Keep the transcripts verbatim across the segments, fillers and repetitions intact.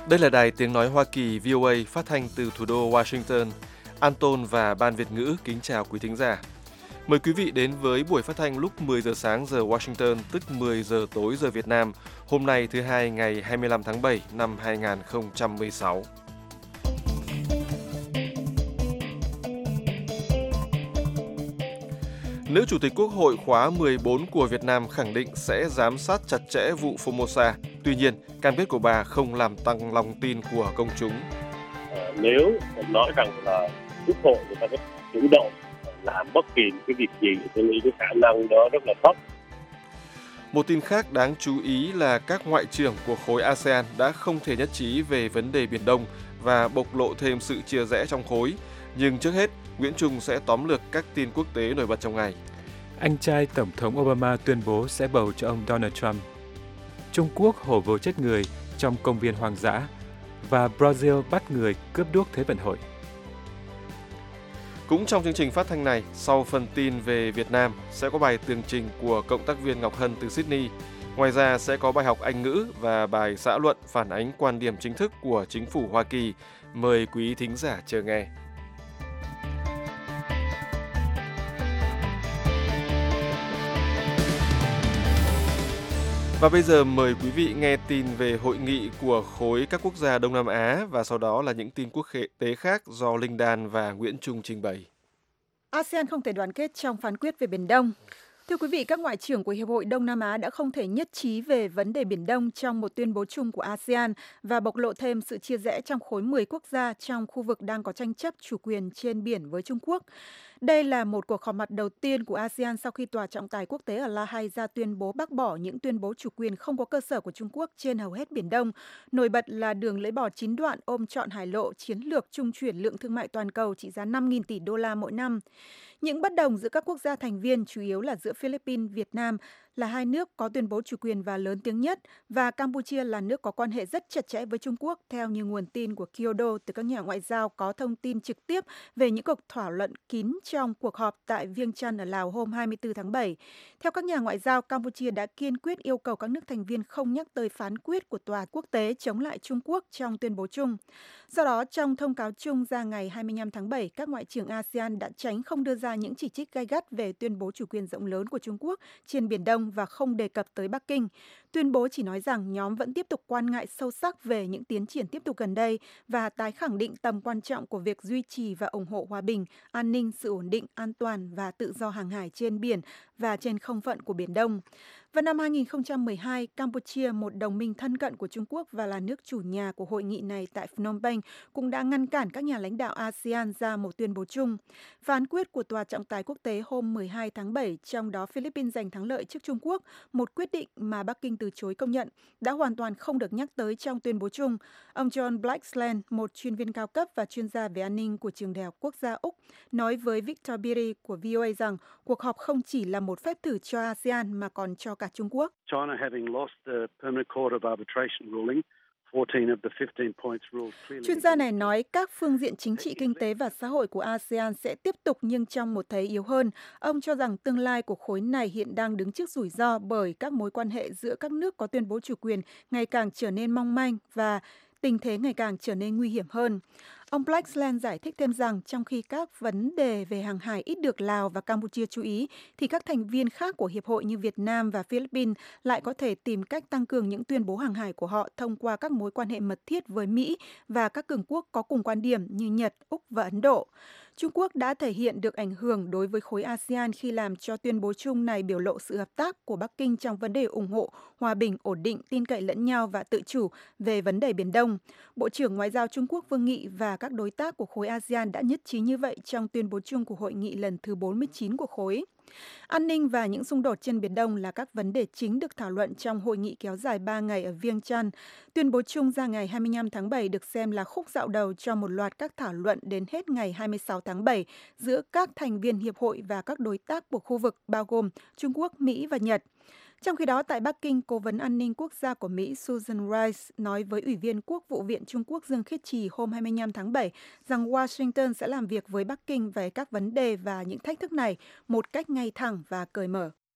Đây là đài tiếng nói Hoa Kỳ vê o a phát thanh từ thủ đô Washington. Anton và Ban Việt ngữ kính chào quý thính giả. Mời quý vị đến với buổi phát thanh lúc mười giờ sáng giờ Washington, tức mười giờ tối giờ Việt Nam, hôm nay thứ hai ngày hai mươi lăm tháng bảy năm hai nghìn không trăm mười sáu. Nữ Chủ tịch Quốc hội khóa mười bốn của Việt Nam khẳng định sẽ giám sát chặt chẽ vụ Formosa. Tuy nhiên, cam kết của bà không làm tăng lòng tin của công chúng. À, nếu nói rằng là Quốc hội người ta có chủ động làm bất kỳ cái việc gì, tôi nghĩ cái khả năng đó rất là thấp. Một tin khác đáng chú ý là các ngoại trưởng của khối a sê an đã không thể nhất trí về vấn đề Biển Đông và bộc lộ thêm sự chia rẽ trong khối. Nhưng trước hết, Nguyễn Trung sẽ tóm lược các tin quốc tế nổi bật trong ngày. Anh trai Tổng thống Obama tuyên bố sẽ bầu cho ông Donald Trump. Trung Quốc hổ vồ chết người trong công viên hoang dã và Brazil bắt người cướp đuốc Thế vận hội. Cũng trong chương trình phát thanh này, sau phần tin về Việt Nam, sẽ có bài tường trình của cộng tác viên Ngọc Hân từ Sydney. Ngoài ra sẽ có bài học Anh ngữ và bài xã luận phản ánh quan điểm chính thức của chính phủ Hoa Kỳ. Mời quý thính giả chờ nghe. Và bây giờ mời quý vị nghe tin về hội nghị của khối các quốc gia Đông Nam Á và sau đó là những tin quốc tế khác do Linh Đan và Nguyễn Trung trình bày. a sê an không thể đoàn kết trong phán quyết về Biển Đông. Thưa quý vị, các ngoại trưởng của Hiệp hội Đông Nam Á đã không thể nhất trí về vấn đề Biển Đông trong một tuyên bố chung của a sê an và bộc lộ thêm sự chia rẽ trong khối mười quốc gia trong khu vực đang có tranh chấp chủ quyền trên biển với Trung Quốc. Đây là một cuộc họp mặt đầu tiên của a sê an sau khi Tòa trọng tài quốc tế ở La Hay ra tuyên bố bác bỏ những tuyên bố chủ quyền không có cơ sở của Trung Quốc trên hầu hết Biển Đông. Nổi bật là đường lưỡi bò chín đoạn ôm trọn hải lộ chiến lược trung chuyển lượng thương mại toàn cầu trị giá năm nghìn tỷ đô la mỗi năm. Những bất đồng giữa các quốc gia thành viên chủ yếu là giữa Philippines, Việt Nam là hai nước có tuyên bố chủ quyền và lớn tiếng nhất, và Campuchia là nước có quan hệ rất chặt chẽ với Trung Quốc, theo như nguồn tin của Kyodo từ các nhà ngoại giao có thông tin trực tiếp về những cuộc thảo luận kín trong cuộc họp tại Viêng Chăn ở Lào hôm hai mươi tư tháng bảy. Theo các nhà ngoại giao, Campuchia đã kiên quyết yêu cầu các nước thành viên không nhắc tới phán quyết của Tòa quốc tế chống lại Trung Quốc trong tuyên bố chung. Do đó, trong thông cáo chung ra ngày hai mươi lăm tháng bảy, các ngoại trưởng a sê an đã tránh không đưa ra những chỉ trích gay gắt về tuyên bố chủ quyền rộng lớn của Trung Quốc trên Biển Đông và không đề cập tới Bắc Kinh. Tuyên bố chỉ nói rằng nhóm vẫn tiếp tục quan ngại sâu sắc về những tiến triển tiếp tục gần đây và tái khẳng định tầm quan trọng của việc duy trì và ủng hộ hòa bình, an ninh, sự ổn định, an toàn và tự do hàng hải trên biển và trên không phận của Biển Đông. Vào năm hai nghìn không trăm mười hai, Campuchia, một đồng minh thân cận của Trung Quốc và là nước chủ nhà của hội nghị này tại Phnom Penh, cũng đã ngăn cản các nhà lãnh đạo a sê an ra một tuyên bố chung. Phán quyết của Tòa trọng tài quốc tế hôm mười hai tháng bảy, trong đó Philippines giành thắng lợi trước Trung Quốc, một quyết định mà Bắc Kinh từ chối công nhận, đã hoàn toàn không được nhắc tới trong tuyên bố chung. Ông John Blaxland, một chuyên viên cao cấp và chuyên gia về an ninh của Trường Đại học Quốc gia Úc, nói với Victor Beattie của vê o a rằng cuộc họp không chỉ là một phép thử cho a sê an mà còn cho cả Trung Quốc. China having lost the Permanent Court of Arbitration ruling. Chuyên gia này nói các phương diện chính trị, kinh tế và xã hội của a sê an sẽ tiếp tục nhưng trong một thế yếu hơn. Ông cho rằng tương lai của khối này hiện đang đứng trước rủi ro bởi các mối quan hệ giữa các nước có tuyên bố chủ quyền ngày càng trở nên mong manh và tình thế ngày càng trở nên nguy hiểm hơn. Ông Blaxland giải thích thêm rằng trong khi các vấn đề về hàng hải ít được Lào và Campuchia chú ý, thì các thành viên khác của Hiệp hội như Việt Nam và Philippines lại có thể tìm cách tăng cường những tuyên bố hàng hải của họ thông qua các mối quan hệ mật thiết với Mỹ và các cường quốc có cùng quan điểm như Nhật, Úc và Ấn Độ. Trung Quốc đã thể hiện được ảnh hưởng đối với khối a sê an khi làm cho tuyên bố chung này biểu lộ sự hợp tác của Bắc Kinh trong vấn đề ủng hộ, hòa bình, ổn định, tin cậy lẫn nhau và tự chủ về vấn đề Biển Đông. Bộ trưởng Ngoại giao Trung Quốc Vương Nghị và các đối tác của khối a sê an đã nhất trí như vậy trong tuyên bố chung của hội nghị lần thứ bốn mươi chín của khối. An ninh và những xung đột trên Biển Đông là các vấn đề chính được thảo luận trong hội nghị kéo dài ba ngày ở Viêng Chăn. Tuyên bố chung ra ngày hai mươi lăm tháng bảy được xem là khúc dạo đầu cho một loạt các thảo luận đến hết ngày hai mươi sáu tháng bảy giữa các thành viên hiệp hội và các đối tác của khu vực bao gồm Trung Quốc, Mỹ và Nhật. Trong khi đó, tại Bắc Kinh, Cố vấn An ninh Quốc gia của Mỹ Susan Rice nói với Ủy viên Quốc vụ viện Trung Quốc Dương Khiết Trì hôm hai mươi lăm tháng bảy rằng Washington sẽ làm việc với Bắc Kinh về các vấn đề và những thách thức này một cách ngay thẳng và cởi mở.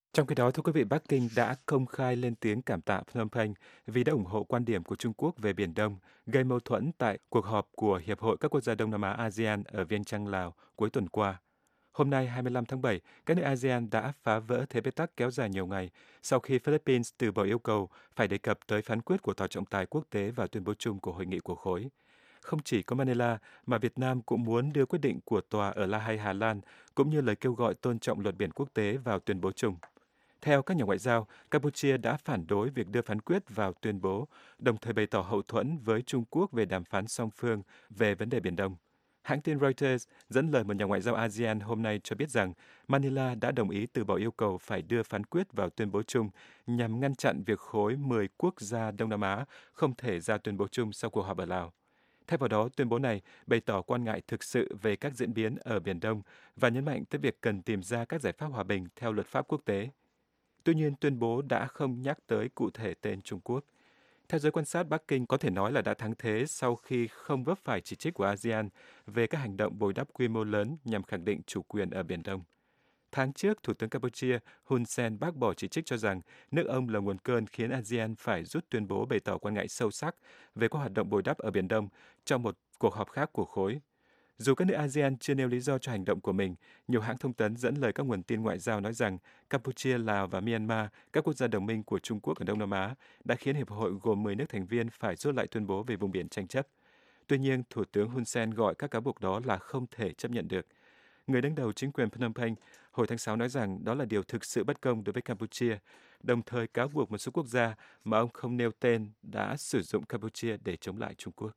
Trong khi đó, thưa quý vị, Bắc Kinh đã công khai lên tiếng cảm tạ Phnom Penh vì đã ủng hộ quan điểm của Trung Quốc về Biển Đông, gây mâu thuẫn tại cuộc họp của Hiệp hội các quốc gia Đông Nam Á a sê an ở Viêng Chăn, Lào cuối tuần qua. Hôm nay, hai mươi lăm tháng bảy, các nước a sê an đã phá vỡ thế bế tắc kéo dài nhiều ngày sau khi Philippines từ bỏ yêu cầu phải đề cập tới phán quyết của Tòa trọng tài quốc tế vào tuyên bố chung của hội nghị của khối. Không chỉ có Manila, mà Việt Nam cũng muốn đưa quyết định của tòa ở La Hay, Hà Lan, cũng như lời kêu gọi tôn trọng luật biển quốc tế vào tuyên bố chung. Theo các nhà ngoại giao, Campuchia đã phản đối việc đưa phán quyết vào tuyên bố, đồng thời bày tỏ hậu thuẫn với Trung Quốc về đàm phán song phương về vấn đề Biển Đông. Hãng tin Reuters dẫn lời một nhà ngoại giao a sê an hôm nay cho biết rằng Manila đã đồng ý từ bỏ yêu cầu phải đưa phán quyết vào tuyên bố chung nhằm ngăn chặn việc khối mười quốc gia Đông Nam Á không thể ra tuyên bố chung sau cuộc họp ở Lào. Thay vào đó, tuyên bố này bày tỏ quan ngại thực sự về các diễn biến ở Biển Đông và nhấn mạnh tới việc cần tìm ra các giải pháp hòa bình theo luật pháp quốc tế. Tuy nhiên, tuyên bố đã không nhắc tới cụ thể tên Trung Quốc. Theo giới quan sát, Bắc Kinh có thể nói là đã thắng thế sau khi không vấp phải chỉ trích của a sê an về các hành động bồi đắp quy mô lớn nhằm khẳng định chủ quyền ở Biển Đông. Tháng trước, Thủ tướng Campuchia Hun Sen bác bỏ chỉ trích cho rằng nước ông là nguồn cơn khiến a sê an phải rút tuyên bố bày tỏ quan ngại sâu sắc về các hoạt động bồi đắp ở Biển Đông trong một cuộc họp khác của khối. Dù các nước a sê an chưa nêu lý do cho hành động của mình, nhiều hãng thông tấn dẫn lời các nguồn tin ngoại giao nói rằng Campuchia, Lào và Myanmar, các quốc gia đồng minh của Trung Quốc ở Đông Nam Á, đã khiến Hiệp hội gồm mười nước thành viên phải rút lại tuyên bố về vùng biển tranh chấp. Tuy nhiên, Thủ tướng Hun Sen gọi các cáo buộc đó là không thể chấp nhận được. Người đứng đầu chính quyền Phnom Penh hồi tháng sáu nói rằng đó là điều thực sự bất công đối với Campuchia, đồng thời cáo buộc một số quốc gia mà ông không nêu tên đã sử dụng Campuchia để chống lại Trung Quốc.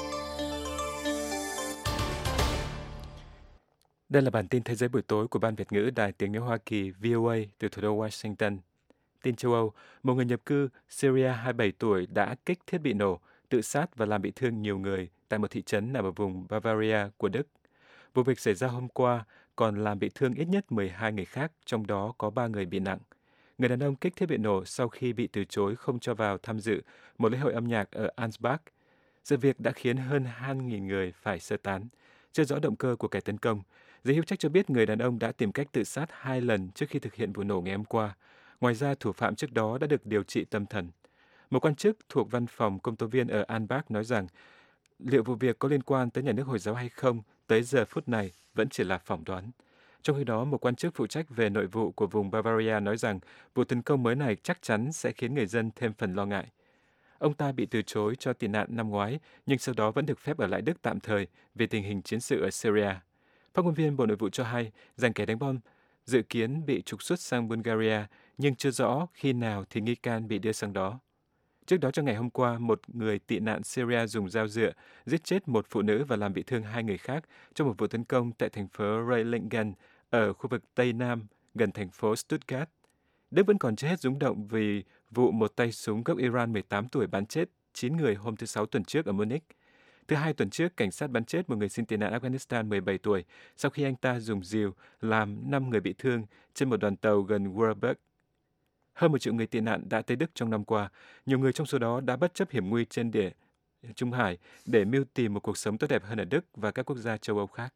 Đây là bản tin Thế giới buổi tối của Ban Việt ngữ Đài Tiếng nói Hoa Kỳ vê o a từ thủ đô Washington. Tin châu Âu, một người nhập cư Syria hai mươi bảy tuổi đã kích thiết bị nổ, tự sát và làm bị thương nhiều người tại một thị trấn nằm ở vùng Bavaria của Đức. Vụ việc xảy ra hôm qua, còn làm bị thương ít nhất mười hai người khác, trong đó có ba người bị nặng. Người đàn ông kích thiết bị nổ sau khi bị từ chối không cho vào tham dự một lễ hội âm nhạc ở Ansbach. Sự việc đã khiến hơn hai nghìn người phải sơ tán. Chưa rõ động cơ của kẻ tấn công. Giới hữu trách cho biết người đàn ông đã tìm cách tự sát hai lần trước khi thực hiện vụ nổ ngày hôm qua. Ngoài ra, thủ phạm trước đó đã được điều trị tâm thần. Một quan chức thuộc văn phòng công tố viên ở Ansbach nói rằng liệu vụ việc có liên quan tới nhà nước Hồi giáo hay không tới giờ phút này vẫn chỉ là phỏng đoán. Trong khi đó, một quan chức phụ trách về nội vụ của vùng Bavaria nói rằng vụ tấn công mới này chắc chắn sẽ khiến người dân thêm phần lo ngại. Ông ta bị từ chối cho tị nạn năm ngoái, nhưng sau đó vẫn được phép ở lại Đức tạm thời vì tình hình chiến sự ở Syria. Phát ngôn viên Bộ Nội vụ cho hay rằng kẻ đánh bom dự kiến bị trục xuất sang Bulgaria, nhưng chưa rõ khi nào thì nghi can bị đưa sang đó. Trước đó, trong ngày hôm qua, một người tị nạn Syria dùng dao dựa giết chết một phụ nữ và làm bị thương hai người khác trong một vụ tấn công tại thành phố Reilingen ở khu vực Tây Nam, gần thành phố Stuttgart. Đức vẫn còn chưa hết rúng động vì vụ một tay súng gốc Iran mười tám tuổi bắn chết chín người hôm thứ Sáu tuần trước ở Munich. Thứ Hai tuần trước, cảnh sát bắn chết một người xin tị nạn Afghanistan mười bảy tuổi sau khi anh ta dùng rìu làm năm người bị thương trên một đoàn tàu gần Warburg. Hơn một triệu người tị nạn đã tới Đức trong năm qua. Nhiều người trong số đó đã bất chấp hiểm nguy trên địa Trung Hải để mưu tìm một cuộc sống tốt đẹp hơn ở Đức và các quốc gia châu Âu khác.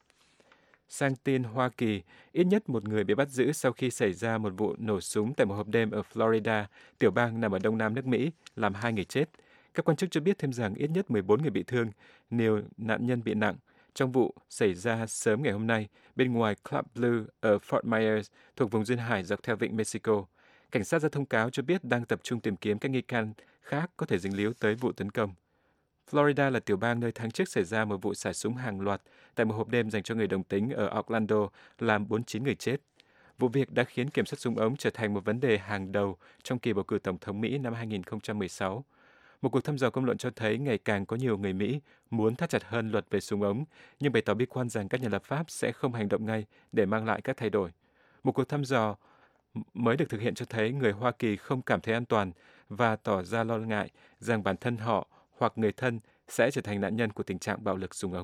Sang tin Hoa Kỳ, ít nhất một người bị bắt giữ sau khi xảy ra một vụ nổ súng tại một hộp đêm ở Florida, tiểu bang nằm ở đông nam nước Mỹ, làm hai người chết. Các quan chức cho biết thêm rằng ít nhất mười bốn người bị thương, nhiều nạn nhân bị nặng, trong vụ xảy ra sớm ngày hôm nay bên ngoài Club Blue ở Fort Myers thuộc vùng duyên hải dọc theo vịnh Mexico. Cảnh sát ra thông cáo cho biết đang tập trung tìm kiếm các nghi can khác có thể dính líu tới vụ tấn công. Florida là tiểu bang nơi tháng trước xảy ra một vụ xả súng hàng loạt tại một hộp đêm dành cho người đồng tính ở Orlando, làm bốn mươi chín người chết. Vụ việc đã khiến kiểm soát súng ống trở thành một vấn đề hàng đầu trong kỳ bầu cử tổng thống Mỹ năm hai nghìn không trăm mười sáu. Một cuộc thăm dò công luận cho thấy ngày càng có nhiều người Mỹ muốn thắt chặt hơn luật về súng ống, nhưng bày tỏ bi quan rằng các nhà lập pháp sẽ không hành động ngay để mang lại các thay đổi. Một cuộc thăm dò mới được thực hiện cho thấy người Hoa Kỳ không cảm thấy an toàn và tỏ ra lo ngại rằng bản thân họ hoặc người thân sẽ trở thành nạn nhân của tình trạng bạo lực súng ống.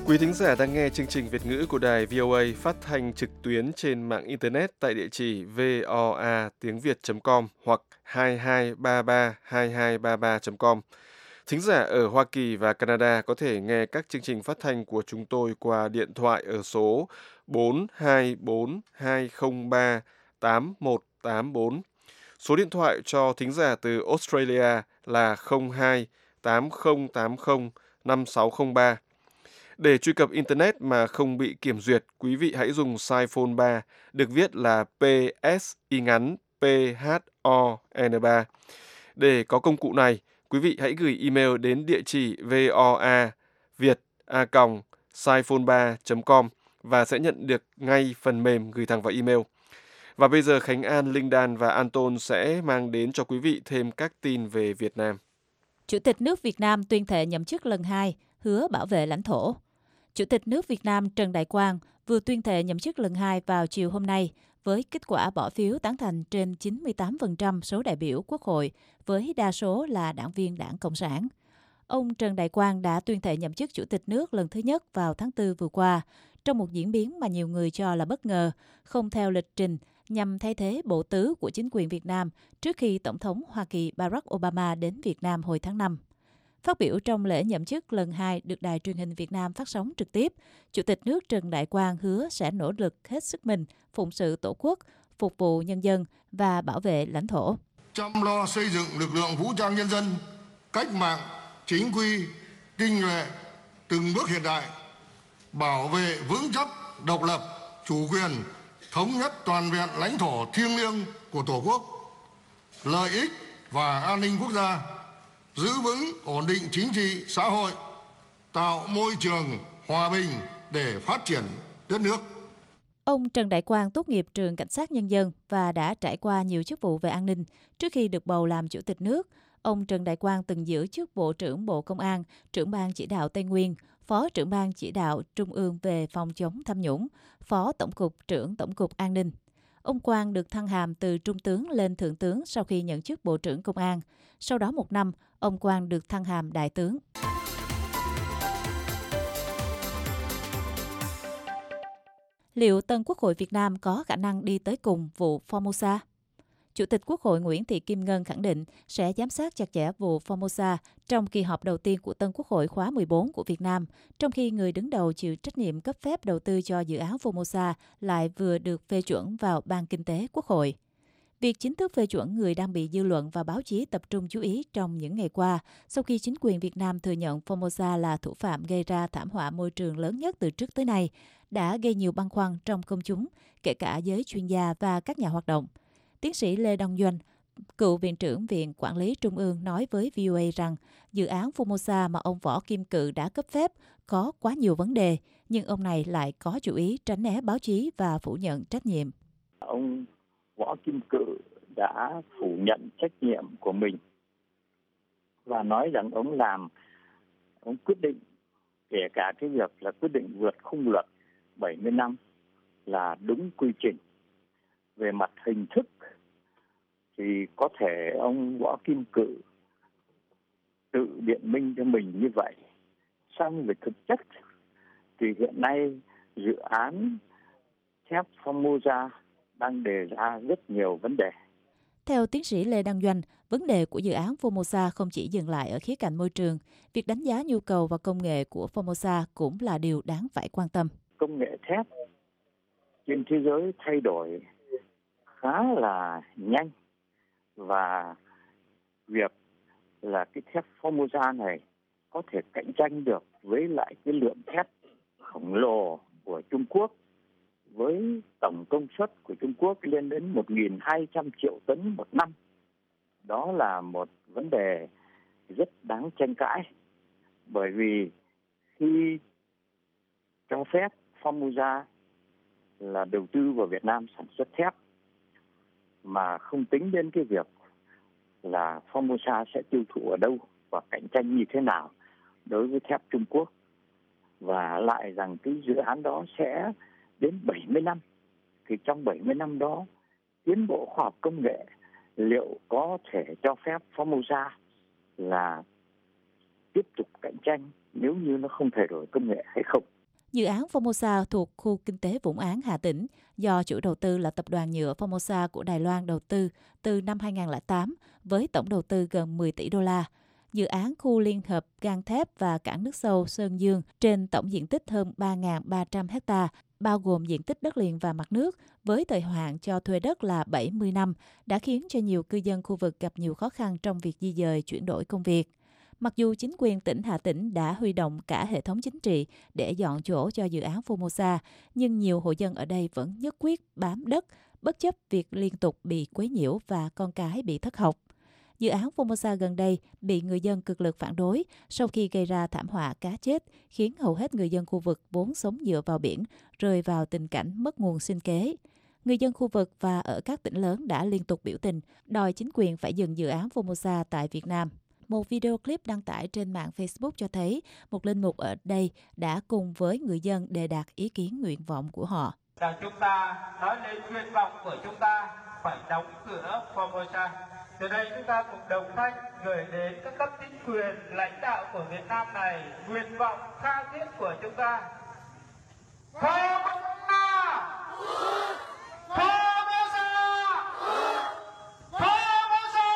Quý thính giả đang nghe chương trình Việt ngữ của đài vê o a phát thanh trực tuyến trên mạng Internet tại địa chỉ voa tiếng việt chấm com hoặc hai hai ba ba hai hai ba ba chấm com. Thính giả ở Hoa Kỳ và Canada có thể nghe các chương trình phát thanh của chúng tôi qua điện thoại ở số bốn hai bốn hai không ba tám một tám bốn. Số điện thoại cho thính giả từ Australia là không hai tám không tám không năm sáu không ba. Để truy cập Internet mà không bị kiểm duyệt, quý vị hãy dùng size phone ba, được viết là pê ét y ngắn pê hát o en ba. Để có công cụ này, quý vị hãy gửi email đến địa chỉ voa việt a còng siphone ba chấm com và sẽ nhận được ngay phần mềm gửi thẳng vào email. Và bây giờ Khánh An, Linh Đan và Anton sẽ mang đến cho quý vị thêm các tin về Việt Nam. Chủ tịch nước Việt Nam tuyên thệ nhậm chức lần hai, hứa bảo vệ lãnh thổ. Chủ tịch nước Việt Nam Trần Đại Quang vừa tuyên thệ nhậm chức lần hai vào chiều hôm nay với kết quả bỏ phiếu tán thành trên chín mươi tám phần trăm số đại biểu Quốc hội, với đa số là đảng viên Đảng Cộng sản. Ông Trần Đại Quang đã tuyên thệ nhậm chức Chủ tịch nước lần thứ nhất vào tháng tư vừa qua, trong một diễn biến mà nhiều người cho là bất ngờ, không theo lịch trình, nhằm thay thế bộ tứ của chính quyền Việt Nam trước khi Tổng thống Hoa Kỳ Barack Obama đến Việt Nam hồi tháng năm. Phát biểu trong lễ nhậm chức lần hai được Đài Truyền hình Việt Nam phát sóng trực tiếp, Chủ tịch nước Trần Đại Quang hứa sẽ nỗ lực hết sức mình phụng sự Tổ quốc, phục vụ nhân dân và bảo vệ lãnh thổ. Chăm lo xây dựng lực lượng vũ trang nhân dân, cách mạng, chính quy, tinh nhuệ, từng bước hiện đại, bảo vệ vững chắc độc lập, chủ quyền, thống nhất toàn vẹn lãnh thổ thiêng liêng của Tổ quốc, lợi ích và an ninh quốc gia, giữ vững ổn định chính trị xã hội, tạo môi trường hòa bình để phát triển đất nước. Ông Trần Đại Quang tốt nghiệp trường Cảnh sát Nhân dân và đã trải qua nhiều chức vụ về an ninh. Trước khi được bầu làm Chủ tịch nước, ông Trần Đại Quang từng giữ chức Bộ trưởng Bộ Công an, trưởng ban chỉ đạo Tây Nguyên, Phó trưởng ban chỉ đạo Trung ương về phòng chống tham nhũng, Phó Tổng cục trưởng Tổng cục An ninh. Ông Quang được thăng hàm từ Trung tướng lên Thượng tướng sau khi nhận chức Bộ trưởng Công an. Sau đó một năm, ông Quang được thăng hàm Đại tướng. Liệu Tân Quốc hội Việt Nam có khả năng đi tới cùng vụ Formosa? Chủ tịch Quốc hội Nguyễn Thị Kim Ngân khẳng định sẽ giám sát chặt chẽ vụ Formosa trong kỳ họp đầu tiên của Tân Quốc hội khóa mười bốn của Việt Nam, trong khi người đứng đầu chịu trách nhiệm cấp phép đầu tư cho dự án Formosa lại vừa được phê chuẩn vào Ban Kinh tế Quốc hội. Việc chính thức phê chuẩn người đang bị dư luận và báo chí tập trung chú ý trong những ngày qua, sau khi chính quyền Việt Nam thừa nhận Formosa là thủ phạm gây ra thảm họa môi trường lớn nhất từ trước tới nay, đã gây nhiều băn khoăn trong công chúng, kể cả giới chuyên gia và các nhà hoạt động. Tiến sĩ Lê Đăng Doanh, cựu Viện trưởng Viện Quản lý Trung ương nói với vê o a rằng dự án Formosa mà ông Võ Kim Cự đã cấp phép có quá nhiều vấn đề, nhưng ông này lại có chủ ý tránh né báo chí và phủ nhận trách nhiệm. Ông Võ Kim Cự đã phủ nhận trách nhiệm của mình và nói rằng ông làm, ông quyết định, kể cả cái việc là quyết định vượt khung luật bảy mươi năm là đúng quy trình. Về mặt hình thức thì có thể ông Võ Kim Cự tự biện minh cho mình như vậy. Song về thực chất thì hiện nay dự án thép Formosa đang đề ra rất nhiều vấn đề. Theo tiến sĩ Lê Đăng Doanh, vấn đề của dự án Formosa không chỉ dừng lại ở khía cạnh môi trường. Việc đánh giá nhu cầu và công nghệ của Formosa cũng là điều đáng phải quan tâm. Công nghệ thép trên thế giới thay đổi khá là nhanh và việc là cái thép Formosa này có thể cạnh tranh được với lại cái lượng thép khổng lồ của Trung Quốc, với tổng công suất của Trung Quốc lên đến một nghìn hai trăm triệu tấn một năm. Đó là một vấn đề rất đáng tranh cãi, bởi vì khi cho phép Formosa là đầu tư vào Việt Nam sản xuất thép mà không tính đến cái việc là Formosa sẽ tiêu thụ ở đâu và cạnh tranh như thế nào đối với thép Trung Quốc, và lại rằng cái dự án đó sẽ đến bảy mươi năm, thì trong bảy mươi năm đó tiến bộ khoa học công nghệ liệu có thể cho phép Formosa là tiếp tục cạnh tranh nếu như nó không thay đổi công nghệ hay không? Dự án Formosa thuộc khu kinh tế Vũng Áng, Hà Tĩnh, do chủ đầu tư là tập đoàn nhựa Formosa của Đài Loan đầu tư từ năm hai không không tám với tổng đầu tư gần mười tỷ đô la. Dự án khu liên hợp gang thép và cảng nước sâu Sơn Dương trên tổng diện tích hơn ba nghìn ba trăm ha, bao gồm diện tích đất liền và mặt nước, với thời hạn cho thuê đất là bảy mươi năm, đã khiến cho nhiều cư dân khu vực gặp nhiều khó khăn trong việc di dời chuyển đổi công việc. Mặc dù chính quyền tỉnh Hà Tĩnh đã huy động cả hệ thống chính trị để dọn chỗ cho dự án Formosa, nhưng nhiều hộ dân ở đây vẫn nhất quyết bám đất, bất chấp việc liên tục bị quấy nhiễu và con cái bị thất học. Dự án Formosa gần đây bị người dân cực lực phản đối sau khi gây ra thảm họa cá chết, khiến hầu hết người dân khu vực vốn sống dựa vào biển rơi vào tình cảnh mất nguồn sinh kế. Người dân khu vực và ở các tỉnh lớn đã liên tục biểu tình, đòi chính quyền phải dừng dự án Formosa tại Việt Nam. Một video clip đăng tải trên mạng Facebook cho thấy một linh mục ở đây đã cùng với người dân đề đạt ý kiến nguyện vọng của họ. Rằng chúng ta nói lên nguyện vọng của chúng ta phải đóng cửa Formosa. Từ đây chúng ta cùng đồng thanh gửi đến các cấp chính quyền, lãnh đạo của Việt Nam này nguyện vọng tha thiết của chúng ta. Formosa! Formosa! Formosa!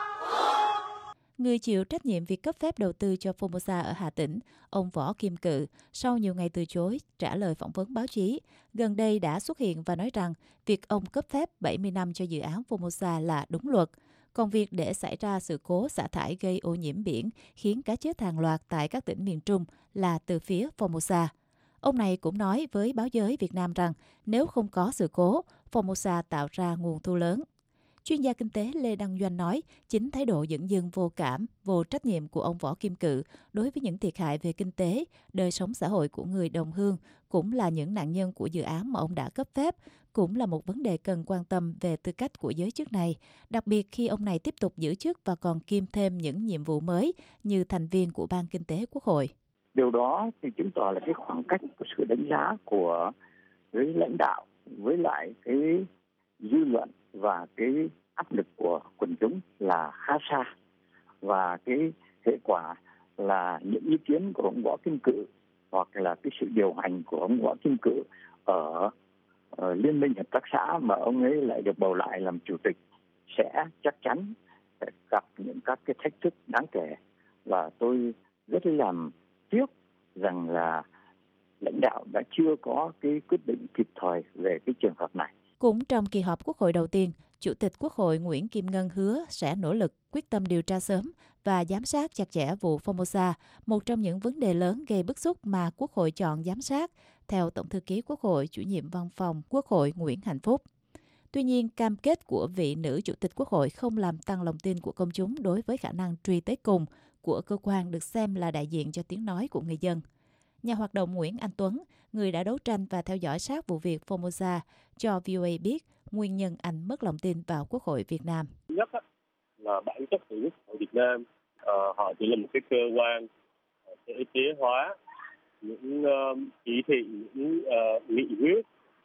Người chịu trách nhiệm việc cấp phép đầu tư cho Formosa ở Hà Tĩnh, ông Võ Kim Cự, sau nhiều ngày từ chối trả lời phỏng vấn báo chí, gần đây đã xuất hiện và nói rằng việc ông cấp phép bảy mươi năm cho dự án Formosa là đúng luật. Còn việc để xảy ra sự cố xả thải gây ô nhiễm biển khiến cá chết hàng loạt tại các tỉnh miền Trung là từ phía Formosa. Ông này cũng nói với báo giới Việt Nam rằng nếu không có sự cố, Formosa tạo ra nguồn thu lớn. Chuyên gia kinh tế Lê Đăng Doanh nói chính thái độ dửng dưng vô cảm, vô trách nhiệm của ông Võ Kim Cự đối với những thiệt hại về kinh tế, đời sống xã hội của người đồng hương, cũng là những nạn nhân của dự án mà ông đã cấp phép, cũng là một vấn đề cần quan tâm về tư cách của giới chức này, đặc biệt khi ông này tiếp tục giữ chức và còn kiêm thêm những nhiệm vụ mới như thành viên của Ban Kinh tế Quốc hội. Điều đó thì chứng tỏ là cái khoảng cách của sự đánh giá của với lãnh đạo với lại cái dư luận và cái áp lực của quần chúng là khá xa, và cái hệ quả là những ý kiến của ông Võ Kim Cự hoặc là cái sự điều hành của ông Võ Kim Cự ở, ở Liên minh Hợp tác xã mà ông ấy lại được bầu lại làm chủ tịch sẽ chắc chắn sẽ gặp những các cái thách thức đáng kể, và tôi rất làm tiếc rằng là lãnh đạo đã chưa có cái quyết định kịp thời về cái trường hợp này. Cũng trong kỳ họp Quốc hội đầu tiên, Chủ tịch Quốc hội Nguyễn Kim Ngân hứa sẽ nỗ lực quyết tâm điều tra sớm và giám sát chặt chẽ vụ Formosa, một trong những vấn đề lớn gây bức xúc mà Quốc hội chọn giám sát, theo Tổng thư ký Quốc hội, chủ nhiệm văn phòng Quốc hội Nguyễn Hạnh Phúc. Tuy nhiên, cam kết của vị nữ Chủ tịch Quốc hội không làm tăng lòng tin của công chúng đối với khả năng truy tới cùng của cơ quan được xem là đại diện cho tiếng nói của người dân. Nhà hoạt động Nguyễn Anh Tuấn, người đã đấu tranh và theo dõi sát vụ việc Formosa, cho vê o a biết nguyên nhân anh mất lòng tin vào Quốc hội Việt Nam. Nhất là bản chất của Quốc hội Việt Nam, uh, họ chỉ là một cái cơ quan thể chế hóa những uh, chỉ thị, những uh, nghị quyết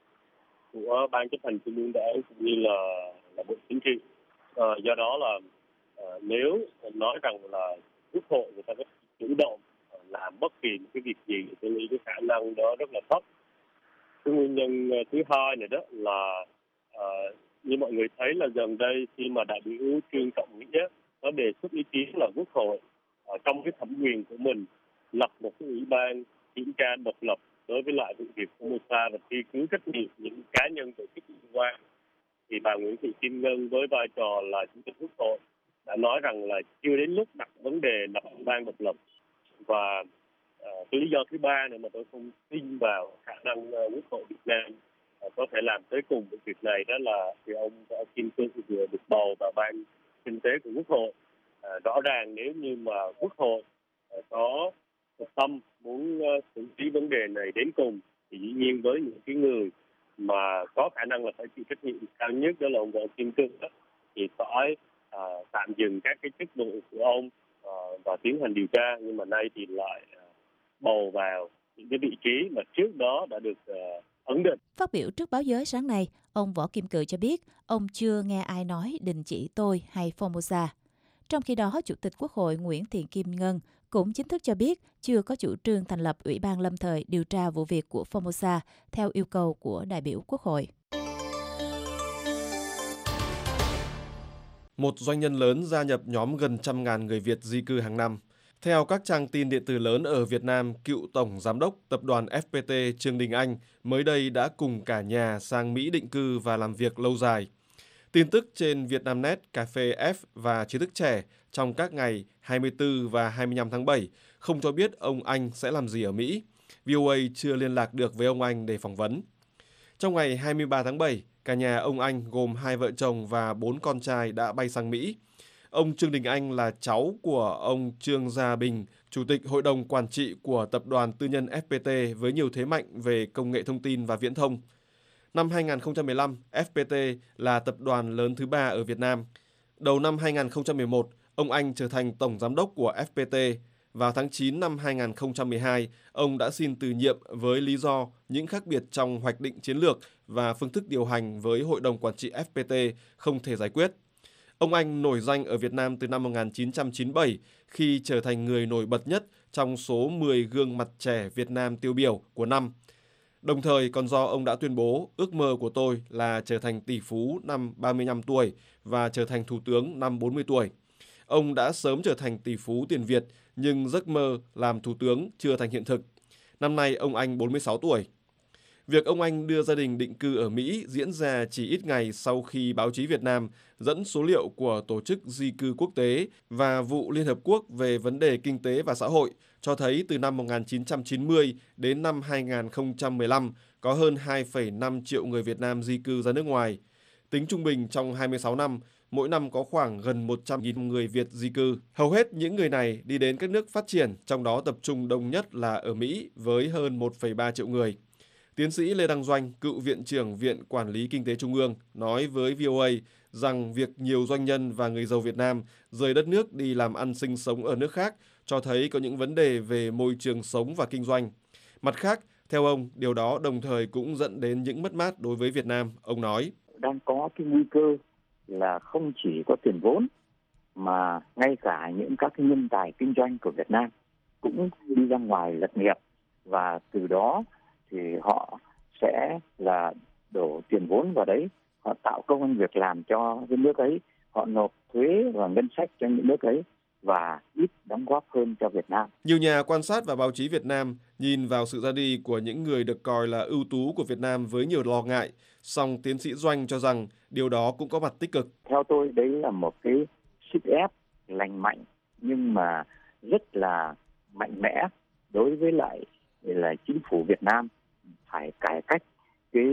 của Ban chấp hành Trung ương Đảng cũng như là, là Bộ Chính trị. Uh, do đó là uh, nếu nói rằng là Quốc hội người ta có chủ động làm bất kỳ một cái việc gì, tôi nghĩ cái khả năng đó rất là thấp. Cái nguyên nhân thứ hai này đó là uh, như mọi người thấy là gần đây khi mà đại biểu Trương Trọng Nghĩa có đề xuất ý kiến là Quốc hội uh, trong cái thẩm quyền của mình lập một cái ủy ban kiểm tra độc lập đối với lại vụ việc Formosa và truy cứu trách nhiệm những cá nhân tổ chức liên quan, thì bà Nguyễn Thị Kim Ngân với vai trò là Chủ tịch Quốc hội đã nói rằng là chưa đến lúc đặt vấn đề lập ủy ban độc lập. Và uh, cái lý do thứ ba nữa mà tôi không tin vào khả năng uh, Quốc hội Việt Nam uh, có thể làm tới cùng với việc này, đó là thì ông Võ Kim Cự vừa được bầu vào Ban Kinh tế của Quốc hội. Uh, rõ ràng nếu như mà Quốc hội uh, có thực tâm muốn uh, xử lý vấn đề này đến cùng, thì dĩ nhiên với những cái người mà có khả năng là phải chịu trách nhiệm cao nhất, đó là ông Võ Kim Cự đó, thì phải uh, tạm dừng các cái chức vụ của ông và tiến hành điều tra, nhưng mà nay thì lại bầu vào những cái vị trí mà trước đó đã được uh, ấn định. Phát biểu trước báo giới sáng nay, ông Võ Kim Cự cho biết ông chưa nghe ai nói đình chỉ tôi hay Formosa. Trong khi đó, Chủ tịch Quốc hội Nguyễn Thị Kim Ngân cũng chính thức cho biết chưa có chủ trương thành lập Ủy ban lâm thời điều tra vụ việc của Formosa theo yêu cầu của đại biểu Quốc hội. Một doanh nhân lớn gia nhập nhóm gần trăm ngàn người Việt di cư hàng năm. Theo các trang tin điện tử lớn ở Việt Nam, cựu Tổng Giám đốc Tập đoàn ép pê tê Trương Đình Anh mới đây đã cùng cả nhà sang Mỹ định cư và làm việc lâu dài. Tin tức trên Vietnamnet, Cà phê F và Trí thức trẻ trong các ngày hai mươi tư và hai mươi lăm tháng bảy không cho biết ông Anh sẽ làm gì ở Mỹ. vê o a chưa liên lạc được với ông Anh để phỏng vấn. Trong ngày hai mươi ba tháng bảy, cả nhà ông Anh gồm hai vợ chồng và bốn con trai đã bay sang Mỹ. Ông Trương Đình Anh là cháu của ông Trương Gia Bình, Chủ tịch Hội đồng Quản trị của Tập đoàn Tư nhân ép pê tê với nhiều thế mạnh về công nghệ thông tin và viễn thông. Năm hai nghìn không trăm mười lăm, ép pê tê là tập đoàn lớn thứ ba ở Việt Nam. Đầu năm hai nghìn không trăm mười một, ông Anh trở thành Tổng Giám đốc của ép pê tê. Vào tháng chín năm hai nghìn không trăm mười hai, ông đã xin từ nhiệm với lý do những khác biệt trong hoạch định chiến lược và phương thức điều hành với Hội đồng Quản trị ép pê tê không thể giải quyết. Ông Anh nổi danh ở Việt Nam từ năm một nghìn chín trăm chín mươi bảy khi trở thành người nổi bật nhất trong số mười gương mặt trẻ Việt Nam tiêu biểu của năm. Đồng thời còn do ông đã tuyên bố ước mơ của tôi là trở thành tỷ phú năm ba mươi lăm tuổi và trở thành thủ tướng năm bốn mươi tuổi. Ông đã sớm trở thành tỷ phú tiền Việt nhưng giấc mơ làm thủ tướng chưa thành hiện thực. Năm nay ông Anh bốn mươi sáu tuổi. Việc ông Anh đưa gia đình định cư ở Mỹ diễn ra chỉ ít ngày sau khi báo chí Việt Nam dẫn số liệu của Tổ chức Di cư Quốc tế và Vụ Liên Hợp Quốc về vấn đề kinh tế và xã hội cho thấy từ năm một nghìn chín trăm chín mươi đến năm hai nghìn không trăm mười lăm có hơn hai phẩy năm triệu người Việt Nam di cư ra nước ngoài. Tính trung bình trong hai mươi sáu năm, mỗi năm có khoảng gần một trăm nghìn người Việt di cư. Hầu hết những người này đi đến các nước phát triển, trong đó tập trung đông nhất là ở Mỹ với hơn một phẩy ba triệu người. Tiến sĩ Lê Đăng Doanh, cựu Viện trưởng Viện Quản lý Kinh tế Trung ương, nói với vê o a rằng việc nhiều doanh nhân và người giàu Việt Nam rời đất nước đi làm ăn sinh sống ở nước khác cho thấy có những vấn đề về môi trường sống và kinh doanh. Mặt khác, theo ông, điều đó đồng thời cũng dẫn đến những mất mát đối với Việt Nam. Ông nói, đang có cái nguy cơ là không chỉ có tiền vốn mà ngay cả những các cái nhân tài kinh doanh của Việt Nam cũng đi ra ngoài lập nghiệp, và từ đó thì họ sẽ là đổ tiền vốn vào đấy, họ tạo công ăn việc làm cho cái nước ấy, họ nộp thuế và ngân sách cho những nước ấy và ít đóng góp hơn cho Việt Nam. Nhiều nhà quan sát và báo chí Việt Nam nhìn vào sự ra đi của những người được coi là ưu tú của Việt Nam với nhiều lo ngại, song tiến sĩ Doanh cho rằng điều đó cũng có mặt tích cực. Theo tôi, đấy là một cái sức ép lành mạnh nhưng mà rất là mạnh mẽ đối với lại là chính phủ Việt Nam phải cải cách cái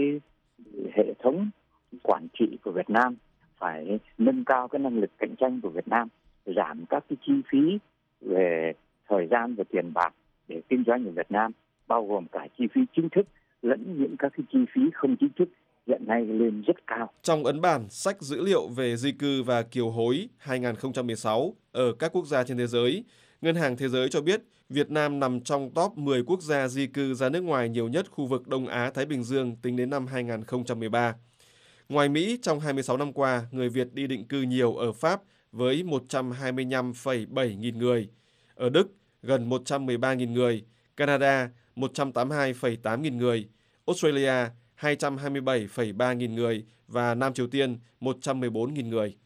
hệ thống quản trị của Việt Nam, phải nâng cao cái năng lực cạnh tranh của Việt Nam, giảm các cái chi phí về thời gian và tiền bạc để kinh doanh ở Việt Nam, bao gồm cả chi phí chính thức lẫn những các cái chi phí không chính thức hiện nay lên rất cao. Trong ấn bản sách dữ liệu về di cư và kiều hối hai nghìn không trăm mười sáu ở các quốc gia trên thế giới, Ngân hàng Thế giới cho biết Việt Nam nằm trong top mười quốc gia di cư ra nước ngoài nhiều nhất khu vực Đông Á-Thái Bình Dương tính đến năm hai nghìn không trăm mười ba. Ngoài Mỹ, trong hai mươi sáu năm qua, người Việt đi định cư nhiều ở Pháp với một trăm hai mươi lăm phẩy bảy nghìn người, ở Đức gần một trăm mười ba nghìn người, Canada một trăm tám mươi hai phẩy tám nghìn người, Australia hai trăm hai mươi bảy phẩy ba nghìn người và Nam Triều Tiên một trăm mười bốn nghìn người.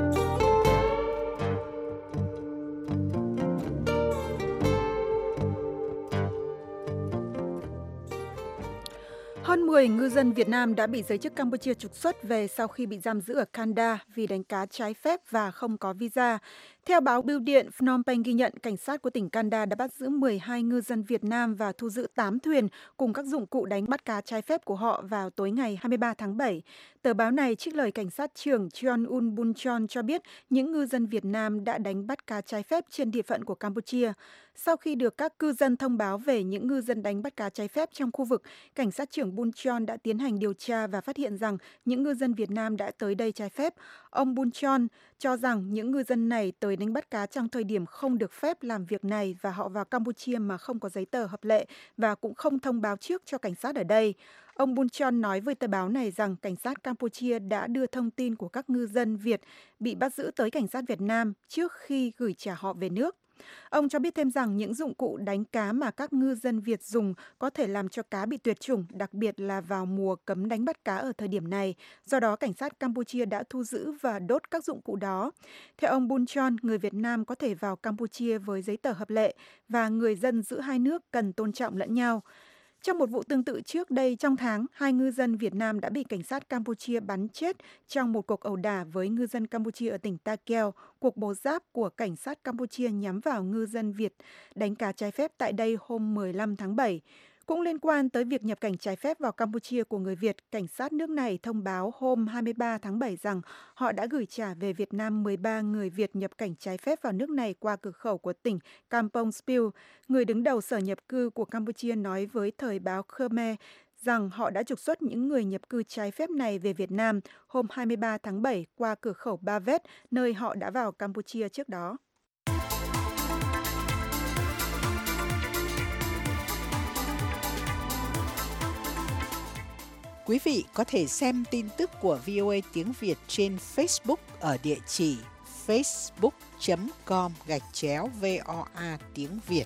Hơn mười ngư dân Việt Nam đã bị giới chức Campuchia trục xuất về sau khi bị giam giữ ở Kanda vì đánh cá trái phép và không có visa. Theo báo Bưu điện Phnom Penh ghi nhận, cảnh sát của tỉnh Kanda đã bắt giữ mười hai ngư dân Việt Nam và thu giữ tám thuyền cùng các dụng cụ đánh bắt cá trái phép của họ vào tối ngày hai mươi ba tháng bảy. Tờ báo này trích lời cảnh sát trưởng Chon Un Bunchon cho biết những ngư dân Việt Nam đã đánh bắt cá trái phép trên địa phận của Campuchia. Sau khi được các cư dân thông báo về những ngư dân đánh bắt cá trái phép trong khu vực, cảnh sát trưởng Bunchon đã tiến hành điều tra và phát hiện rằng những ngư dân Việt Nam đã tới đây trái phép. Ông Bunchon cho rằng những ngư dân này tới đánh bắt cá trong thời điểm không được phép làm việc này và họ vào Campuchia mà không có giấy tờ hợp lệ và cũng không thông báo trước cho cảnh sát ở đây. Ông Bunchon nói với tờ báo này rằng cảnh sát Campuchia đã đưa thông tin của các ngư dân Việt bị bắt giữ tới cảnh sát Việt Nam trước khi gửi trả họ về nước. Ông cho biết thêm rằng những dụng cụ đánh cá mà các ngư dân Việt dùng có thể làm cho cá bị tuyệt chủng, đặc biệt là vào mùa cấm đánh bắt cá ở thời điểm này. Do đó, cảnh sát Campuchia đã thu giữ và đốt các dụng cụ đó. Theo ông Bunchon, người Việt Nam có thể vào Campuchia với giấy tờ hợp lệ và người dân giữa hai nước cần tôn trọng lẫn nhau. Trong một vụ tương tự trước đây trong tháng, hai ngư dân Việt Nam đã bị cảnh sát Campuchia bắn chết trong một cuộc ẩu đả với ngư dân Campuchia ở tỉnh Ta Keo. Cuộc bố giáp của cảnh sát Campuchia nhắm vào ngư dân Việt đánh cá trái phép tại đây hôm mười lăm tháng bảy. Cũng liên quan tới việc nhập cảnh trái phép vào Campuchia của người Việt, cảnh sát nước này thông báo hôm hai mươi ba tháng bảy rằng họ đã gửi trả về Việt Nam mười ba người Việt nhập cảnh trái phép vào nước này qua cửa khẩu của tỉnh Kampong Speu. Người đứng đầu sở nhập cư của Campuchia nói với thời báo Khmer rằng họ đã trục xuất những người nhập cư trái phép này về Việt Nam hôm hai mươi ba tháng bảy qua cửa khẩu Ba Vét, nơi họ đã vào Campuchia trước đó. Quý vị có thể xem tin tức của vê o a tiếng Việt trên Facebook ở địa chỉ facebook chấm com gạch chéo voa tiếng Việt.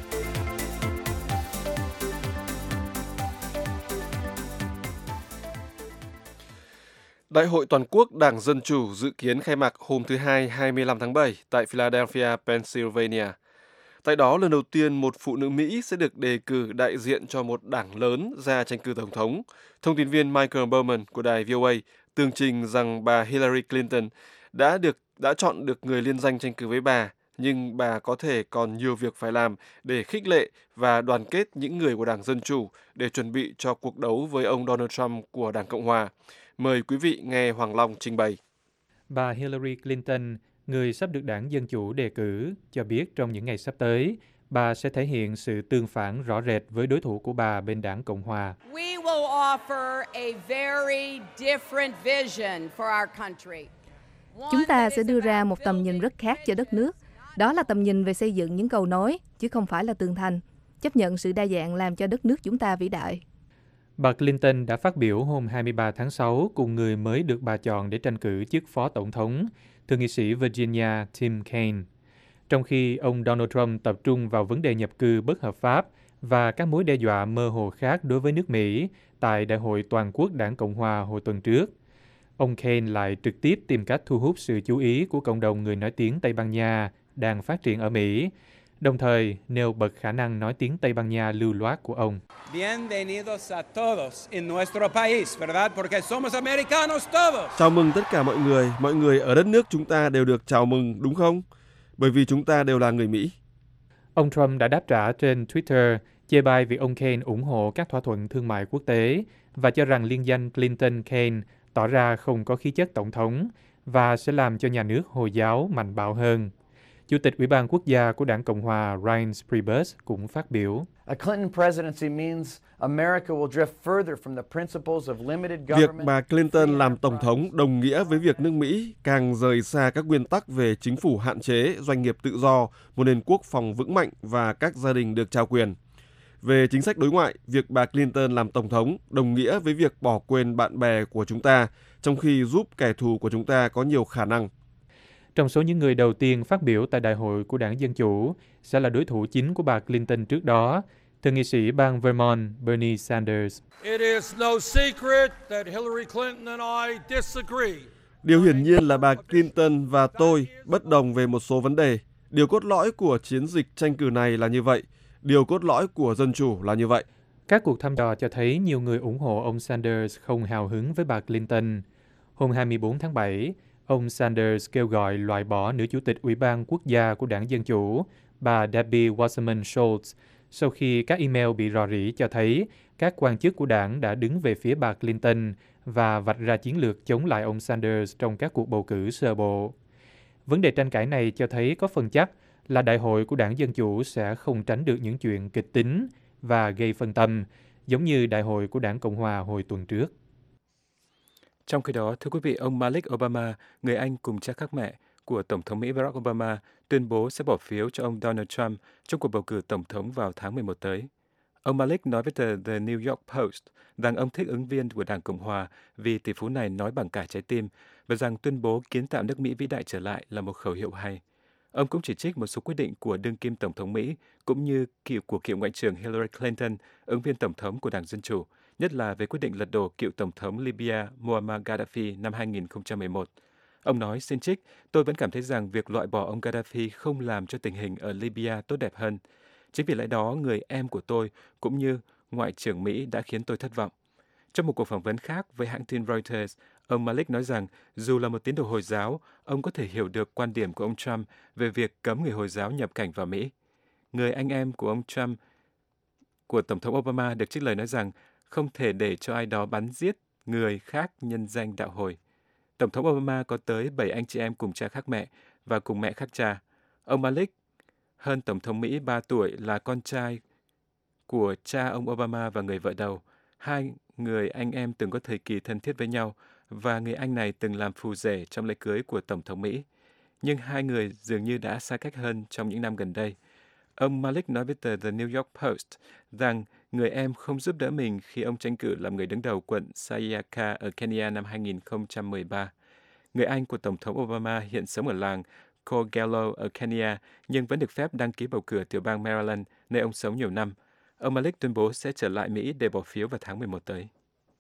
Đại hội toàn quốc Đảng Dân Chủ dự kiến khai mạc hôm thứ Hai hai mươi lăm tháng bảy tại Philadelphia, Pennsylvania. Tại đó, lần đầu tiên một phụ nữ Mỹ sẽ được đề cử đại diện cho một đảng lớn ra tranh cử tổng thống. Thông tin viên Michael Bowman của đài vê o a tường trình rằng bà Hillary Clinton đã được đã chọn được người liên danh tranh cử với bà, nhưng bà có thể còn nhiều việc phải làm để khích lệ và đoàn kết những người của Đảng Dân Chủ để chuẩn bị cho cuộc đấu với ông Donald Trump của Đảng Cộng Hòa. Mời quý vị nghe Hoàng Long trình bày. Bà Hillary Clinton, người sắp được Đảng Dân Chủ đề cử, cho biết trong những ngày sắp tới, bà sẽ thể hiện sự tương phản rõ rệt với đối thủ của bà bên Đảng Cộng Hòa. We will offer a very different vision for our country. Chúng ta sẽ đưa ra một tầm nhìn rất khác cho đất nước. Đó là tầm nhìn về xây dựng những cầu nối, chứ không phải là tường thành. Chấp nhận sự đa dạng làm cho đất nước chúng ta vĩ đại. Bà Clinton đã phát biểu hôm hai mươi ba tháng sáu cùng người mới được bà chọn để tranh cử chức phó tổng thống, thượng nghị sĩ Virginia Tim Kaine. Trong khi ông Donald Trump tập trung vào vấn đề nhập cư bất hợp pháp và các mối đe dọa mơ hồ khác đối với nước Mỹ tại Đại hội Toàn quốc Đảng Cộng Hòa hồi tuần trước, ông Kaine lại trực tiếp tìm cách thu hút sự chú ý của cộng đồng người nói tiếng Tây Ban Nha đang phát triển ở Mỹ, đồng thời nêu bật khả năng nói tiếng Tây Ban Nha lưu loát của ông. Bienvenidos a todos en nuestro país, ¿verdad? Porque somos americanos todos. Chào mừng tất cả mọi người, mọi người ở đất nước chúng ta đều được chào mừng, đúng không? Bởi vì chúng ta đều là người Mỹ. Ông Trump đã đáp trả trên Twitter chê bai việc ông Kaine ủng hộ các thỏa thuận thương mại quốc tế và cho rằng liên danh Clinton-Kaine tỏ ra không có khí chất tổng thống và sẽ làm cho nhà nước Hồi giáo mạnh bạo hơn. Chủ tịch Ủy ban Quốc gia của Đảng Cộng hòa Reince Priebus cũng phát biểu. Việc bà Clinton làm tổng thống đồng nghĩa với việc nước Mỹ càng rời xa các nguyên tắc về chính phủ hạn chế, doanh nghiệp tự do, một nền quốc phòng vững mạnh và các gia đình được trao quyền. Về chính sách đối ngoại, việc bà Clinton làm tổng thống đồng nghĩa với việc bỏ quên bạn bè của chúng ta, trong khi giúp kẻ thù của chúng ta có nhiều khả năng. Trong số những người đầu tiên phát biểu tại đại hội của Đảng Dân Chủ sẽ là đối thủ chính của bà Clinton trước đó, thượng nghị sĩ bang Vermont Bernie Sanders. It is no secret that Hillary Clinton and I disagree. Điều hiển nhiên là bà Clinton và tôi bất đồng về một số vấn đề. Điều cốt lõi của chiến dịch tranh cử này là như vậy. Điều cốt lõi của Dân Chủ là như vậy. Các cuộc thăm dò cho thấy nhiều người ủng hộ ông Sanders không hào hứng với bà Clinton. Hôm hai mươi bốn tháng bảy, ông Sanders kêu gọi loại bỏ nữ chủ tịch Ủy ban Quốc gia của Đảng Dân Chủ, bà Debbie Wasserman Schultz, sau khi các email bị rò rỉ cho thấy các quan chức của đảng đã đứng về phía bà Clinton và vạch ra chiến lược chống lại ông Sanders trong các cuộc bầu cử sơ bộ. Vấn đề tranh cãi này cho thấy có phần chắc là đại hội của Đảng Dân Chủ sẽ không tránh được những chuyện kịch tính và gây phân tâm, giống như đại hội của Đảng Cộng Hòa hồi tuần trước. Trong khi đó, thưa quý vị, ông Malik Obama, người anh cùng cha khác mẹ của Tổng thống Mỹ Barack Obama, tuyên bố sẽ bỏ phiếu cho ông Donald Trump trong cuộc bầu cử Tổng thống vào tháng mười một tới. Ông Malik nói với tờ The New York Post rằng ông thích ứng viên của Đảng Cộng Hòa vì tỷ phú này nói bằng cả trái tim và rằng tuyên bố kiến tạo nước Mỹ vĩ đại trở lại là một khẩu hiệu hay. Ông cũng chỉ trích một số quyết định của đương kim Tổng thống Mỹ cũng như cựu của cựu Ngoại trưởng Hillary Clinton, ứng viên Tổng thống của Đảng Dân Chủ, nhất là về quyết định lật đổ cựu Tổng thống Libya Muammar Gaddafi năm hai nghìn không trăm mười một. Ông nói, xin trích, tôi vẫn cảm thấy rằng việc loại bỏ ông Gaddafi không làm cho tình hình ở Libya tốt đẹp hơn. Chính vì lẽ đó, người em của tôi cũng như Ngoại trưởng Mỹ đã khiến tôi thất vọng. Trong một cuộc phỏng vấn khác với hãng tin Reuters, ông Malik nói rằng dù là một tín đồ Hồi giáo, ông có thể hiểu được quan điểm của ông Trump về việc cấm người Hồi giáo nhập cảnh vào Mỹ. Người anh em của ông Trump, của Tổng thống Obama, được trích lời nói rằng không thể để cho ai đó bắn giết người khác nhân danh đạo Hồi. Tổng thống Obama có tới bảy anh chị em cùng cha khác mẹ và cùng mẹ khác cha. Ông Malik, hơn Tổng thống Mỹ ba tuổi, là con trai của cha ông Obama và người vợ đầu. Hai người anh em từng có thời kỳ thân thiết với nhau và người anh này từng làm phù rể trong lễ cưới của Tổng thống Mỹ. Nhưng hai người dường như đã xa cách hơn trong những năm gần đây. Ông Malik nói với tờ The New York Post rằng người em không giúp đỡ mình khi ông tranh cử làm người đứng đầu quận Sayaka ở Kenya năm hai nghìn không trăm mười ba. Người anh của Tổng thống Obama hiện sống ở làng Kogelo ở Kenya nhưng vẫn được phép đăng ký bầu cử tiểu bang Maryland, nơi ông sống nhiều năm. Ông Malik tuyên bố sẽ trở lại Mỹ để bỏ phiếu vào tháng mười một tới.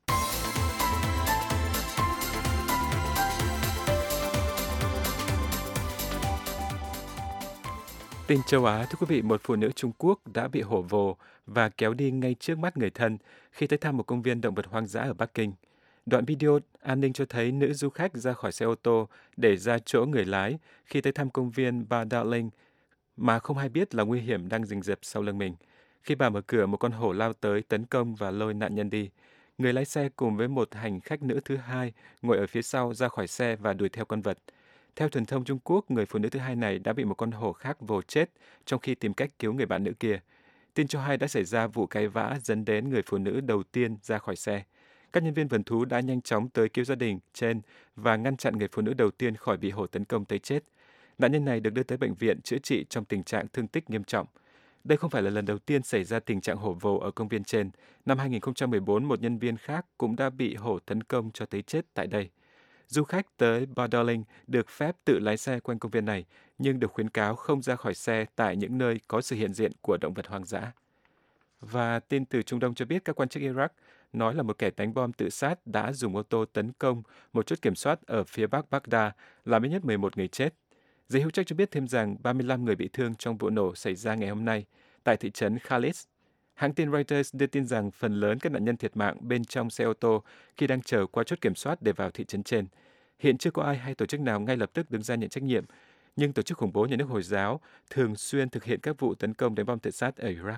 Tin châu Á, thưa quý vị, một phụ nữ Trung Quốc đã bị hổ vồ và kéo đi ngay trước mắt người thân khi tới thăm một công viên động vật hoang dã ở Bắc Kinh. Đoạn video an ninh cho thấy nữ du khách ra khỏi xe ô tô để ra chỗ người lái khi tới thăm công viên Ba Darling mà không hay biết là nguy hiểm đang rình rập sau lưng mình. Khi bà mở cửa, một con hổ lao tới tấn công và lôi nạn nhân đi. Người lái xe cùng với một hành khách nữ thứ hai ngồi ở phía sau ra khỏi xe và đuổi theo con vật. Theo truyền thông Trung Quốc, người phụ nữ thứ hai này đã bị một con hổ khác vồ chết trong khi tìm cách cứu người bạn nữ kia. Tin cho hay đã xảy ra vụ cãi vã dẫn đến người phụ nữ đầu tiên ra khỏi xe. Các nhân viên vườn thú đã nhanh chóng tới cứu gia đình trên và ngăn chặn người phụ nữ đầu tiên khỏi bị hổ tấn công tới chết. Nạn nhân này được đưa tới bệnh viện chữa trị trong tình trạng thương tích nghiêm trọng. Đây không phải là lần đầu tiên xảy ra tình trạng hổ vồ ở công viên trên. Năm hai nghìn không trăm mười bốn, một nhân viên khác cũng đã bị hổ tấn công cho tới chết tại đây. Du khách tới Ba Darling được phép tự lái xe quanh công viên này, nhưng được khuyến cáo không ra khỏi xe tại những nơi có sự hiện diện của động vật hoang dã. Và tin từ Trung Đông cho biết các quan chức Iraq nói là một kẻ đánh bom tự sát đã dùng ô tô tấn công một chốt kiểm soát ở phía bắc Baghdad, làm ít nhất mười một người chết. Giới hữu trách cho biết thêm rằng ba mươi lăm người bị thương trong vụ nổ xảy ra ngày hôm nay tại thị trấn Khalis. Hãng tin Reuters đưa tin rằng phần lớn các nạn nhân thiệt mạng bên trong xe ô tô khi đang chờ qua chốt kiểm soát để vào thị trấn trên. Hiện chưa có ai hay tổ chức nào ngay lập tức đứng ra nhận trách nhiệm, nhưng tổ chức khủng bố nhà nước Hồi giáo thường xuyên thực hiện các vụ tấn công đánh bom tự sát ở Iraq.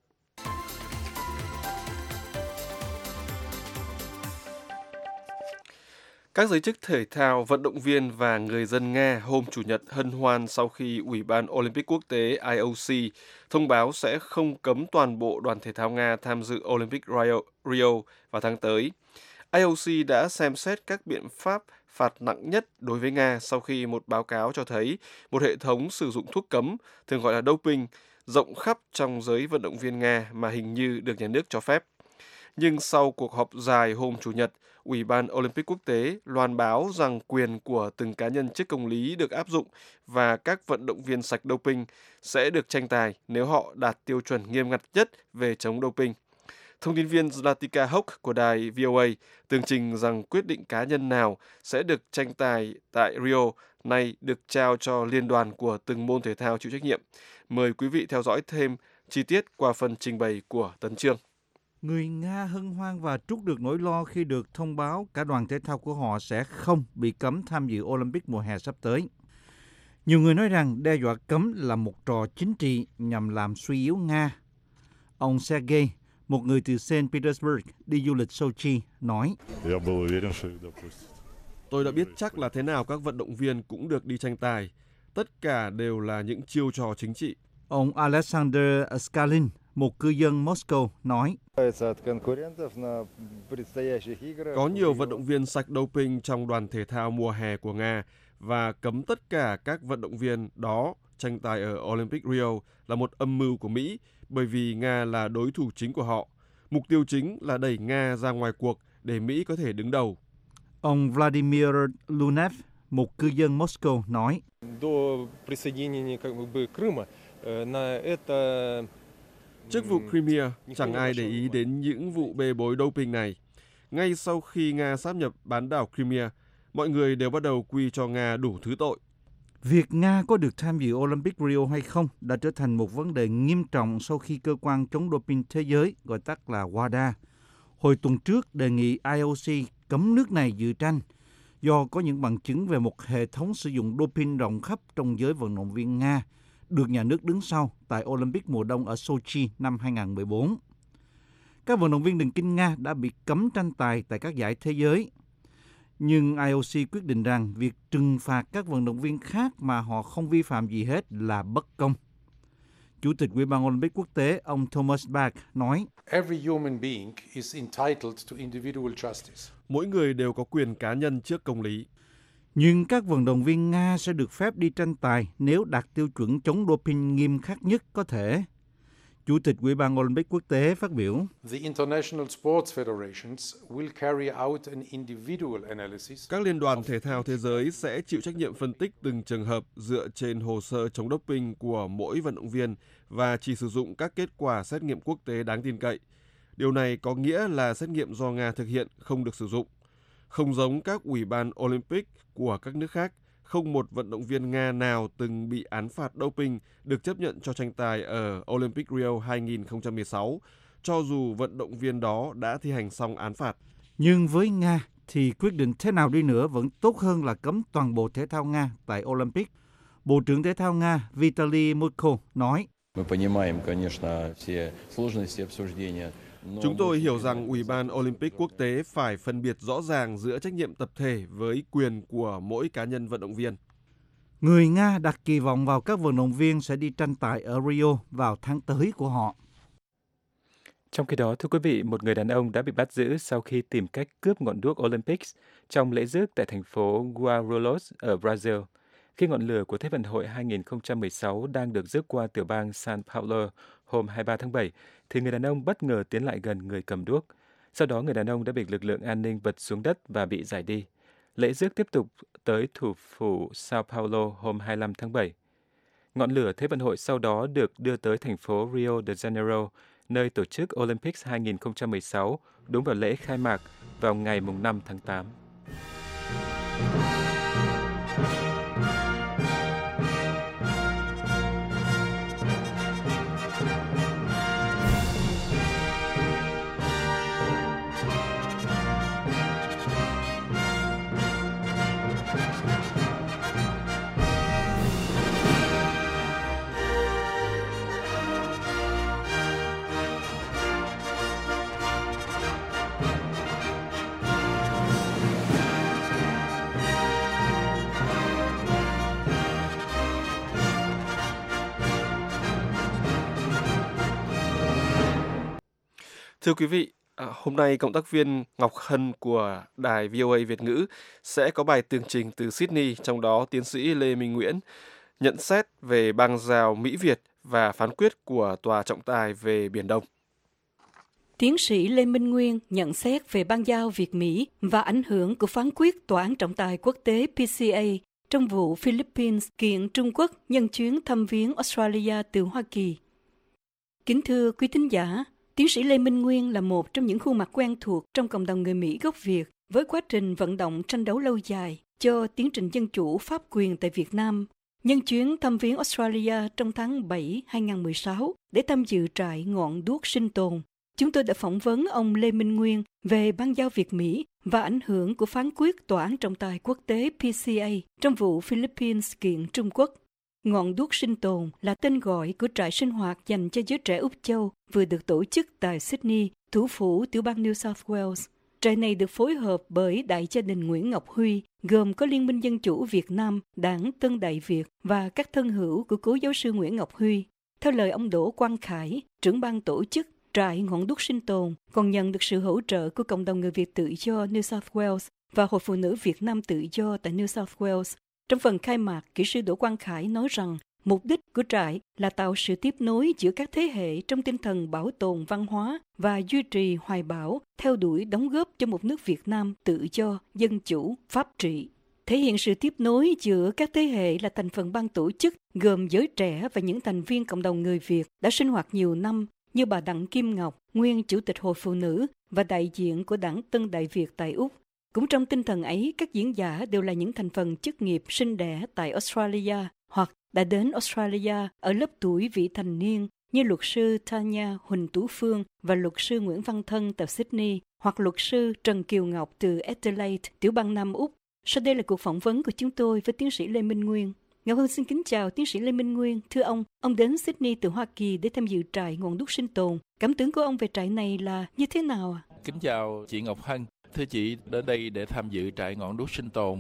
Các giới chức thể thao, vận động viên và người dân Nga hôm Chủ nhật hân hoan sau khi Ủy ban Olympic Quốc tế I O C thông báo sẽ không cấm toàn bộ đoàn thể thao Nga tham dự Olympic Rio, Rio vào tháng tới. I O C đã xem xét các biện pháp phạt nặng nhất đối với Nga sau khi một báo cáo cho thấy một hệ thống sử dụng thuốc cấm, thường gọi là doping, rộng khắp trong giới vận động viên Nga mà hình như được nhà nước cho phép. Nhưng sau cuộc họp dài hôm Chủ nhật, Ủy ban Olympic Quốc tế loan báo rằng quyền của từng cá nhân trước công lý được áp dụng và các vận động viên sạch doping sẽ được tranh tài nếu họ đạt tiêu chuẩn nghiêm ngặt nhất về chống doping. Thông tin viên Zlatica Hock của đài V O A tường trình rằng quyết định cá nhân nào sẽ được tranh tài tại Rio nay được trao cho liên đoàn của từng môn thể thao chịu trách nhiệm. Mời quý vị theo dõi thêm chi tiết qua phần trình bày của Tấn Chương. Người Nga hân hoan và trút được nỗi lo khi được thông báo cả đoàn thể thao của họ sẽ không bị cấm tham dự Olympic mùa hè sắp tới. Nhiều người nói rằng đe dọa cấm là một trò chính trị nhằm làm suy yếu Nga. Ông Sergei, một người từ Saint Petersburg đi du lịch Sochi, nói: Tôi đã biết chắc là thế nào các vận động viên cũng được đi tranh tài. Tất cả đều là những chiêu trò chính trị. Ông Alexander Skalin, một cư dân Moscow, nói: Có nhiều vận động viên sạch doping trong đoàn thể thao mùa hè của Nga và cấm tất cả các vận động viên đó tranh tài ở Olympic Rio là một âm mưu của Mỹ bởi vì Nga là đối thủ chính của họ. Mục tiêu chính là đẩy Nga ra ngoài cuộc để Mỹ có thể đứng đầu. Ông Vladimir Lunev, một cư dân Moscow, nói. Trước vụ Crimea, chẳng ai để ý đến những vụ bê bối doping này. Ngay sau khi Nga sáp nhập bán đảo Crimea, mọi người đều bắt đầu quy cho Nga đủ thứ tội. Việc Nga có được tham dự Olympic Rio hay không đã trở thành một vấn đề nghiêm trọng sau khi cơ quan chống doping thế giới, gọi tắt là vê a đê a, hồi tuần trước đề nghị i o xê cấm nước này dự tranh do có những bằng chứng về một hệ thống sử dụng doping rộng khắp trong giới vận động viên Nga, được nhà nước đứng sau tại Olympic mùa đông ở Sochi năm hai không một bốn. Các vận động viên điền kinh Nga đã bị cấm tranh tài tại các giải thế giới. Nhưng i o xê quyết định rằng việc trừng phạt các vận động viên khác mà họ không vi phạm gì hết là bất công. Chủ tịch Ủy ban Olympic quốc tế ông Thomas Bach nói, mỗi người đều có quyền cá nhân trước công lý. Nhưng các vận động viên Nga sẽ được phép đi tranh tài nếu đạt tiêu chuẩn chống doping nghiêm khắc nhất có thể. Chủ tịch Ủy ban Olympic quốc tế phát biểu, các liên đoàn thể thao thế giới sẽ chịu trách nhiệm phân tích từng trường hợp dựa trên hồ sơ chống doping của mỗi vận động viên và chỉ sử dụng các kết quả xét nghiệm quốc tế đáng tin cậy. Điều này có nghĩa là xét nghiệm do Nga thực hiện không được sử dụng. Không giống các ủy ban Olympic của các nước khác, không một vận động viên Nga nào từng bị án phạt doping được chấp nhận cho tranh tài ở Olympic Rio hai không một sáu, cho dù vận động viên đó đã thi hành xong án phạt. Nhưng với Nga thì quyết định thế nào đi nữa vẫn tốt hơn là cấm toàn bộ thể thao Nga tại Olympic. Bộ trưởng Thể thao Nga Vitaly Mutko nói, chúng tôi hiểu rằng Ủy ban Olympic quốc tế phải phân biệt rõ ràng giữa trách nhiệm tập thể với quyền của mỗi cá nhân vận động viên. Người Nga đặt kỳ vọng vào các vận động viên sẽ đi tranh tài ở Rio vào tháng tới của họ. Trong khi đó, thưa quý vị, một người đàn ông đã bị bắt giữ sau khi tìm cách cướp ngọn đuốc Olympics trong lễ rước tại thành phố Guarulhos ở Brazil. Khi ngọn lửa của Thế vận hội hai không một sáu đang được rước qua tiểu bang São Paulo hôm hai mươi ba tháng bảy, thì người đàn ông bất ngờ tiến lại gần người cầm đuốc. Sau đó, người đàn ông đã bị lực lượng an ninh vật xuống đất và bị giải đi. Lễ rước tiếp tục tới thủ phủ São Paulo hôm hai mươi lăm tháng bảy. Ngọn lửa Thế vận hội sau đó được đưa tới thành phố Rio de Janeiro, nơi tổ chức Olympics hai không một sáu, đúng vào lễ khai mạc vào ngày năm tháng tám. Thưa quý vị, hôm nay cộng tác viên Ngọc Hân của đài vê o a Việt ngữ sẽ có bài tường trình từ Sydney, trong đó tiến sĩ Lê Minh Nguyễn nhận xét về băng rào Mỹ-Việt và phán quyết của Tòa trọng tài về Biển Đông. Tiến sĩ Lê Minh Nguyên nhận xét về bang giao Việt-Mỹ và ảnh hưởng của phán quyết Tòa án trọng tài quốc tế pê xê a trong vụ Philippines kiện Trung Quốc nhân chuyến thăm viếng Australia từ Hoa Kỳ. Kính thưa quý thính giả, tiến sĩ Lê Minh Nguyên là một trong những khuôn mặt quen thuộc trong cộng đồng người Mỹ gốc Việt với quá trình vận động tranh đấu lâu dài cho tiến trình dân chủ pháp quyền tại Việt Nam, nhân chuyến thăm viếng Australia trong tháng bảy hai không một sáu để tham dự trại ngọn đuốc sinh tồn. Chúng tôi đã phỏng vấn ông Lê Minh Nguyên về bang giao Việt-Mỹ và ảnh hưởng của phán quyết Tòa án trọng tài quốc tế pê xê a trong vụ Philippines kiện Trung Quốc. Ngọn đuốc sinh tồn là tên gọi của trại sinh hoạt dành cho giới trẻ Úc Châu vừa được tổ chức tại Sydney, thủ phủ tiểu bang New South Wales. Trại này được phối hợp bởi Đại gia đình Nguyễn Ngọc Huy, gồm có Liên minh Dân chủ Việt Nam, Đảng Tân Đại Việt và các thân hữu của cố giáo sư Nguyễn Ngọc Huy. Theo lời ông Đỗ Quang Khải, trưởng ban tổ chức, trại ngọn đuốc sinh tồn còn nhận được sự hỗ trợ của cộng đồng người Việt tự do New South Wales và Hội Phụ nữ Việt Nam tự do tại New South Wales. Trong phần khai mạc, kỹ sư Đỗ Quang Khải nói rằng mục đích của trại là tạo sự tiếp nối giữa các thế hệ trong tinh thần bảo tồn văn hóa và duy trì hoài bão, theo đuổi đóng góp cho một nước Việt Nam tự do, dân chủ, pháp trị. thể hiện sự tiếp nối giữa các thế hệ là thành phần ban tổ chức gồm giới trẻ và những thành viên cộng đồng người Việt đã sinh hoạt nhiều năm như bà Đặng Kim Ngọc, nguyên Chủ tịch Hội Phụ Nữ và đại diện của Đảng Tân Đại Việt tại Úc. Cũng trong tinh thần ấy, các diễn giả đều là những thành phần chức nghiệp sinh đẻ tại Australia hoặc đã đến Australia ở lớp tuổi vị thành niên như luật sư Tanya Huỳnh Tú Phương và luật sư Nguyễn Văn Thân từ Sydney hoặc luật sư Trần Kiều Ngọc từ Adelaide, tiểu bang Nam Úc. Sau đây là cuộc phỏng vấn của chúng tôi với tiến sĩ Lê Minh Nguyên. Ngọc Hân xin kính chào tiến sĩ Lê Minh Nguyên. Thưa ông, ông đến Sydney từ Hoa Kỳ để tham dự trại ngọn đuốc sinh tồn. Cảm tưởng của ông về trại này là như thế nào ạ? Kính chào chị Ngọc Hân. Thưa chị, đến đây để tham dự trại ngọn đuốc sinh tồn,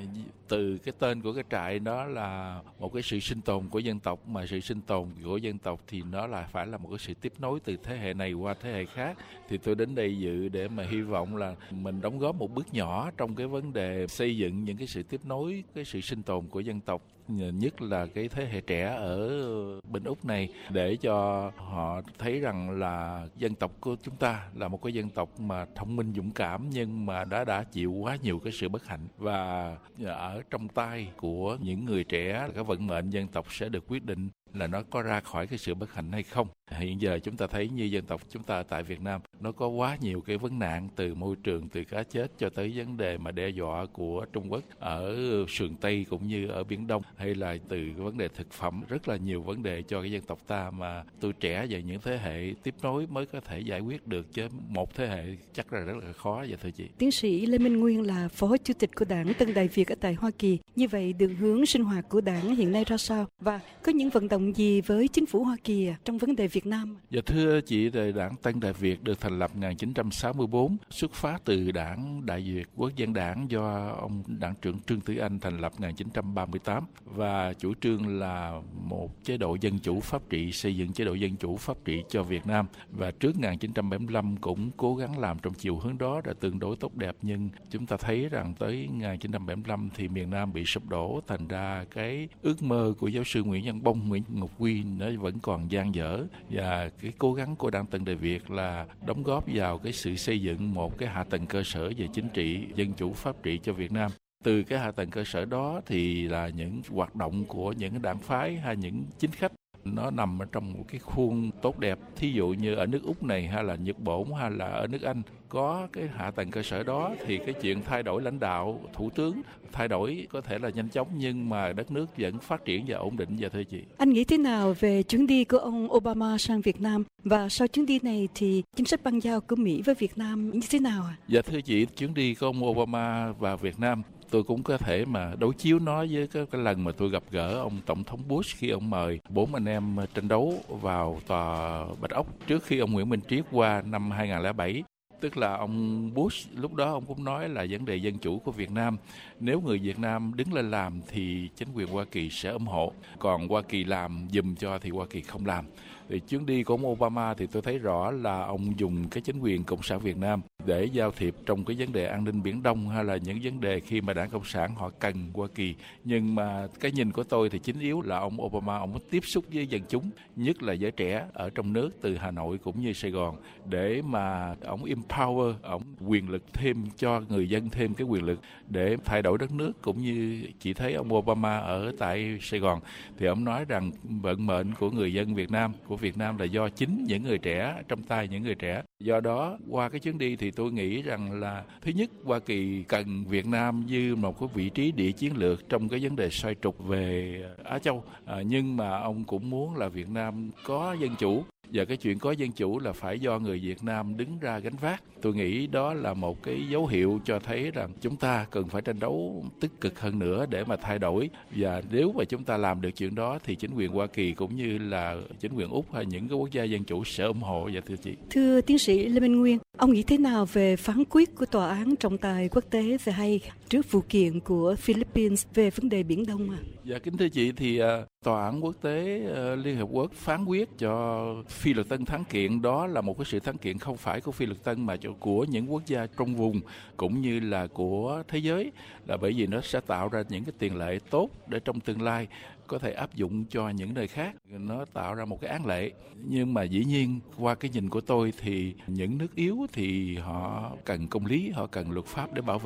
từ cái tên của cái trại đó là một cái sự sinh tồn của dân tộc, mà sự sinh tồn của dân tộc thì nó là phải là một cái sự tiếp nối từ thế hệ này qua thế hệ khác. Thì tôi đến đây dự để mà hy vọng là mình đóng góp một bước nhỏ trong cái vấn đề xây dựng những cái sự tiếp nối, cái sự sinh tồn của dân tộc, nhất là cái thế hệ trẻ ở bên Úc này, để cho họ thấy rằng là dân tộc của chúng ta là một cái dân tộc mà thông minh dũng cảm, nhưng mà đã đã chịu quá nhiều cái sự bất hạnh, và ở trong tay của những người trẻ cái vận mệnh dân tộc sẽ được quyết định là nó có ra khỏi cái sự bất hạnh hay không. Hiện giờ chúng ta thấy như dân tộc chúng ta tại Việt Nam, nó có quá nhiều cái vấn nạn, từ môi trường, từ cá chết cho tới vấn đề mà đe dọa của Trung Quốc ở sườn Tây cũng như ở Biển Đông, hay là từ cái vấn đề thực phẩm, rất là nhiều vấn đề cho cái dân tộc ta mà tuổi trẻ và những thế hệ tiếp nối mới có thể giải quyết được, chứ một thế hệ chắc là rất là khó. Vậy thưa chị. Tiến sĩ Lê Minh Nguyên là Phó Chủ tịch của Đảng Tân Đại Việt ở tại Hoa Kỳ. Như vậy đường hướng sinh hoạt của đảng hiện nay ra sao? Và có những vận động gì với chính phủ Hoa Kỳ trong vấn đề Việt Nam? Dạ thưa chị, Đảng Tân Đại Việt được thành lập một nghìn chín trăm sáu mươi tư, xuất phát từ Đảng Đại Việt Quốc dân Đảng do ông Đảng trưởng Trương Tử Anh thành lập một nghìn chín trăm ba mươi tám, và chủ trương là một chế độ dân chủ pháp trị, xây dựng chế độ dân chủ pháp trị cho Việt Nam. Và trước một nghìn chín trăm bảy mươi lăm cũng cố gắng làm trong chiều hướng đó, đã tương đối tốt đẹp, nhưng chúng ta thấy rằng tới một nghìn chín trăm bảy mươi lăm thì miền Nam bị sụp đổ, thành ra cái ước mơ của giáo sư Nguyễn Văn Bông, Nguyễn Ngọc Quy nó vẫn còn dang dở, và cái cố gắng của Đảng Tân Đại Việt là đóng góp vào cái sự xây dựng một cái hạ tầng cơ sở về chính trị, dân chủ pháp trị cho Việt Nam. Từ cái hạ tầng cơ sở đó thì là những hoạt động của những đảng phái hay những chính khách, nó nằm ở trong một cái khuôn tốt đẹp. Thí dụ như ở nước Úc này, hay là Nhật Bản, hay là ở nước Anh, có cái hạ tầng cơ sở đó thì cái chuyện thay đổi lãnh đạo, thủ tướng thay đổi có thể là nhanh chóng, nhưng mà đất nước vẫn phát triển và ổn định. Dạ thưa chị. Anh nghĩ thế nào về chuyến đi của ông Obama sang Việt Nam, và sau chuyến đi này thì chính sách bang giao của Mỹ với Việt Nam như thế nào ạ? Dạ thưa chị, chuyến đi của ông Obama vào Việt Nam, tôi cũng có thể mà đối chiếu nó với cái, cái lần mà tôi gặp gỡ ông Tổng thống Bush khi ông mời bốn anh em tranh đấu vào tòa Bạch Ốc trước khi ông Nguyễn Minh Triết qua năm hai nghìn không trăm lẻ bảy. Tức là ông Bush lúc đó ông cũng nói là vấn đề dân chủ của Việt Nam, nếu người Việt Nam đứng lên làm thì chính quyền Hoa Kỳ sẽ ủng hộ, còn Hoa Kỳ làm giùm cho thì Hoa Kỳ không làm. Thì chuyến đi của ông Obama thì tôi thấy rõ là ông dùng cái chính quyền Cộng sản Việt Nam để giao thiệp trong cái vấn đề an ninh Biển Đông, hay là những vấn đề khi mà Đảng Cộng sản họ cần Hoa Kỳ. Nhưng mà cái nhìn của tôi thì chính yếu là ông Obama ông có tiếp xúc với dân chúng, nhất là giới trẻ ở trong nước từ Hà Nội cũng như Sài Gòn, để mà ông empower, ông quyền lực thêm cho người dân, thêm cái quyền lực để thay đổi đất nước. Cũng như chị thấy ông Obama ở tại Sài Gòn thì ông nói rằng vận mệnh của người dân Việt Nam, của Việt Nam là do chính những người trẻ, trong tay những người trẻ. Do đó qua cái chuyến đi thì tôi nghĩ rằng là thứ nhất, Hoa Kỳ cần Việt Nam như một cái vị trí địa chiến lược trong cái vấn đề xoay trục về Á Châu, à, nhưng mà ông cũng muốn là Việt Nam có dân chủ. Và cái chuyện có dân chủ là phải do người Việt Nam đứng ra gánh vác. Tôi nghĩ đó là một cái dấu hiệu cho thấy rằng chúng ta cần phải tranh đấu tích cực hơn nữa để mà thay đổi. Và nếu mà chúng ta làm được chuyện đó thì chính quyền Hoa Kỳ cũng như là chính quyền Úc hay những cái quốc gia dân chủ sẽ ủng hộ. Dạ thưa chị. Thưa tiến sĩ Lê Minh Nguyên, ông nghĩ thế nào về phán quyết của Tòa án trọng tài quốc tế The Hague trước vụ kiện của Philippines về vấn đề Biển Đông à? Dạ kính thưa chị, thì uh, Tòa án quốc tế uh, Liên Hợp Quốc phán quyết cho Phi Luật Tân thắng kiện, đó là một cái sự thắng kiện không phải của Phi Luật Tân mà của những quốc gia trong vùng cũng như là của thế giới, là bởi vì nó sẽ tạo ra những cái tiền lệ tốt để trong tương lai có thể áp dụng cho những nơi khác. Nó tạo ra một cái án lệ. Nhưng mà dĩ nhiên qua cái nhìn của tôi thì những nước yếu thì họ cần công lý, họ cần luật pháp để bảo vệ.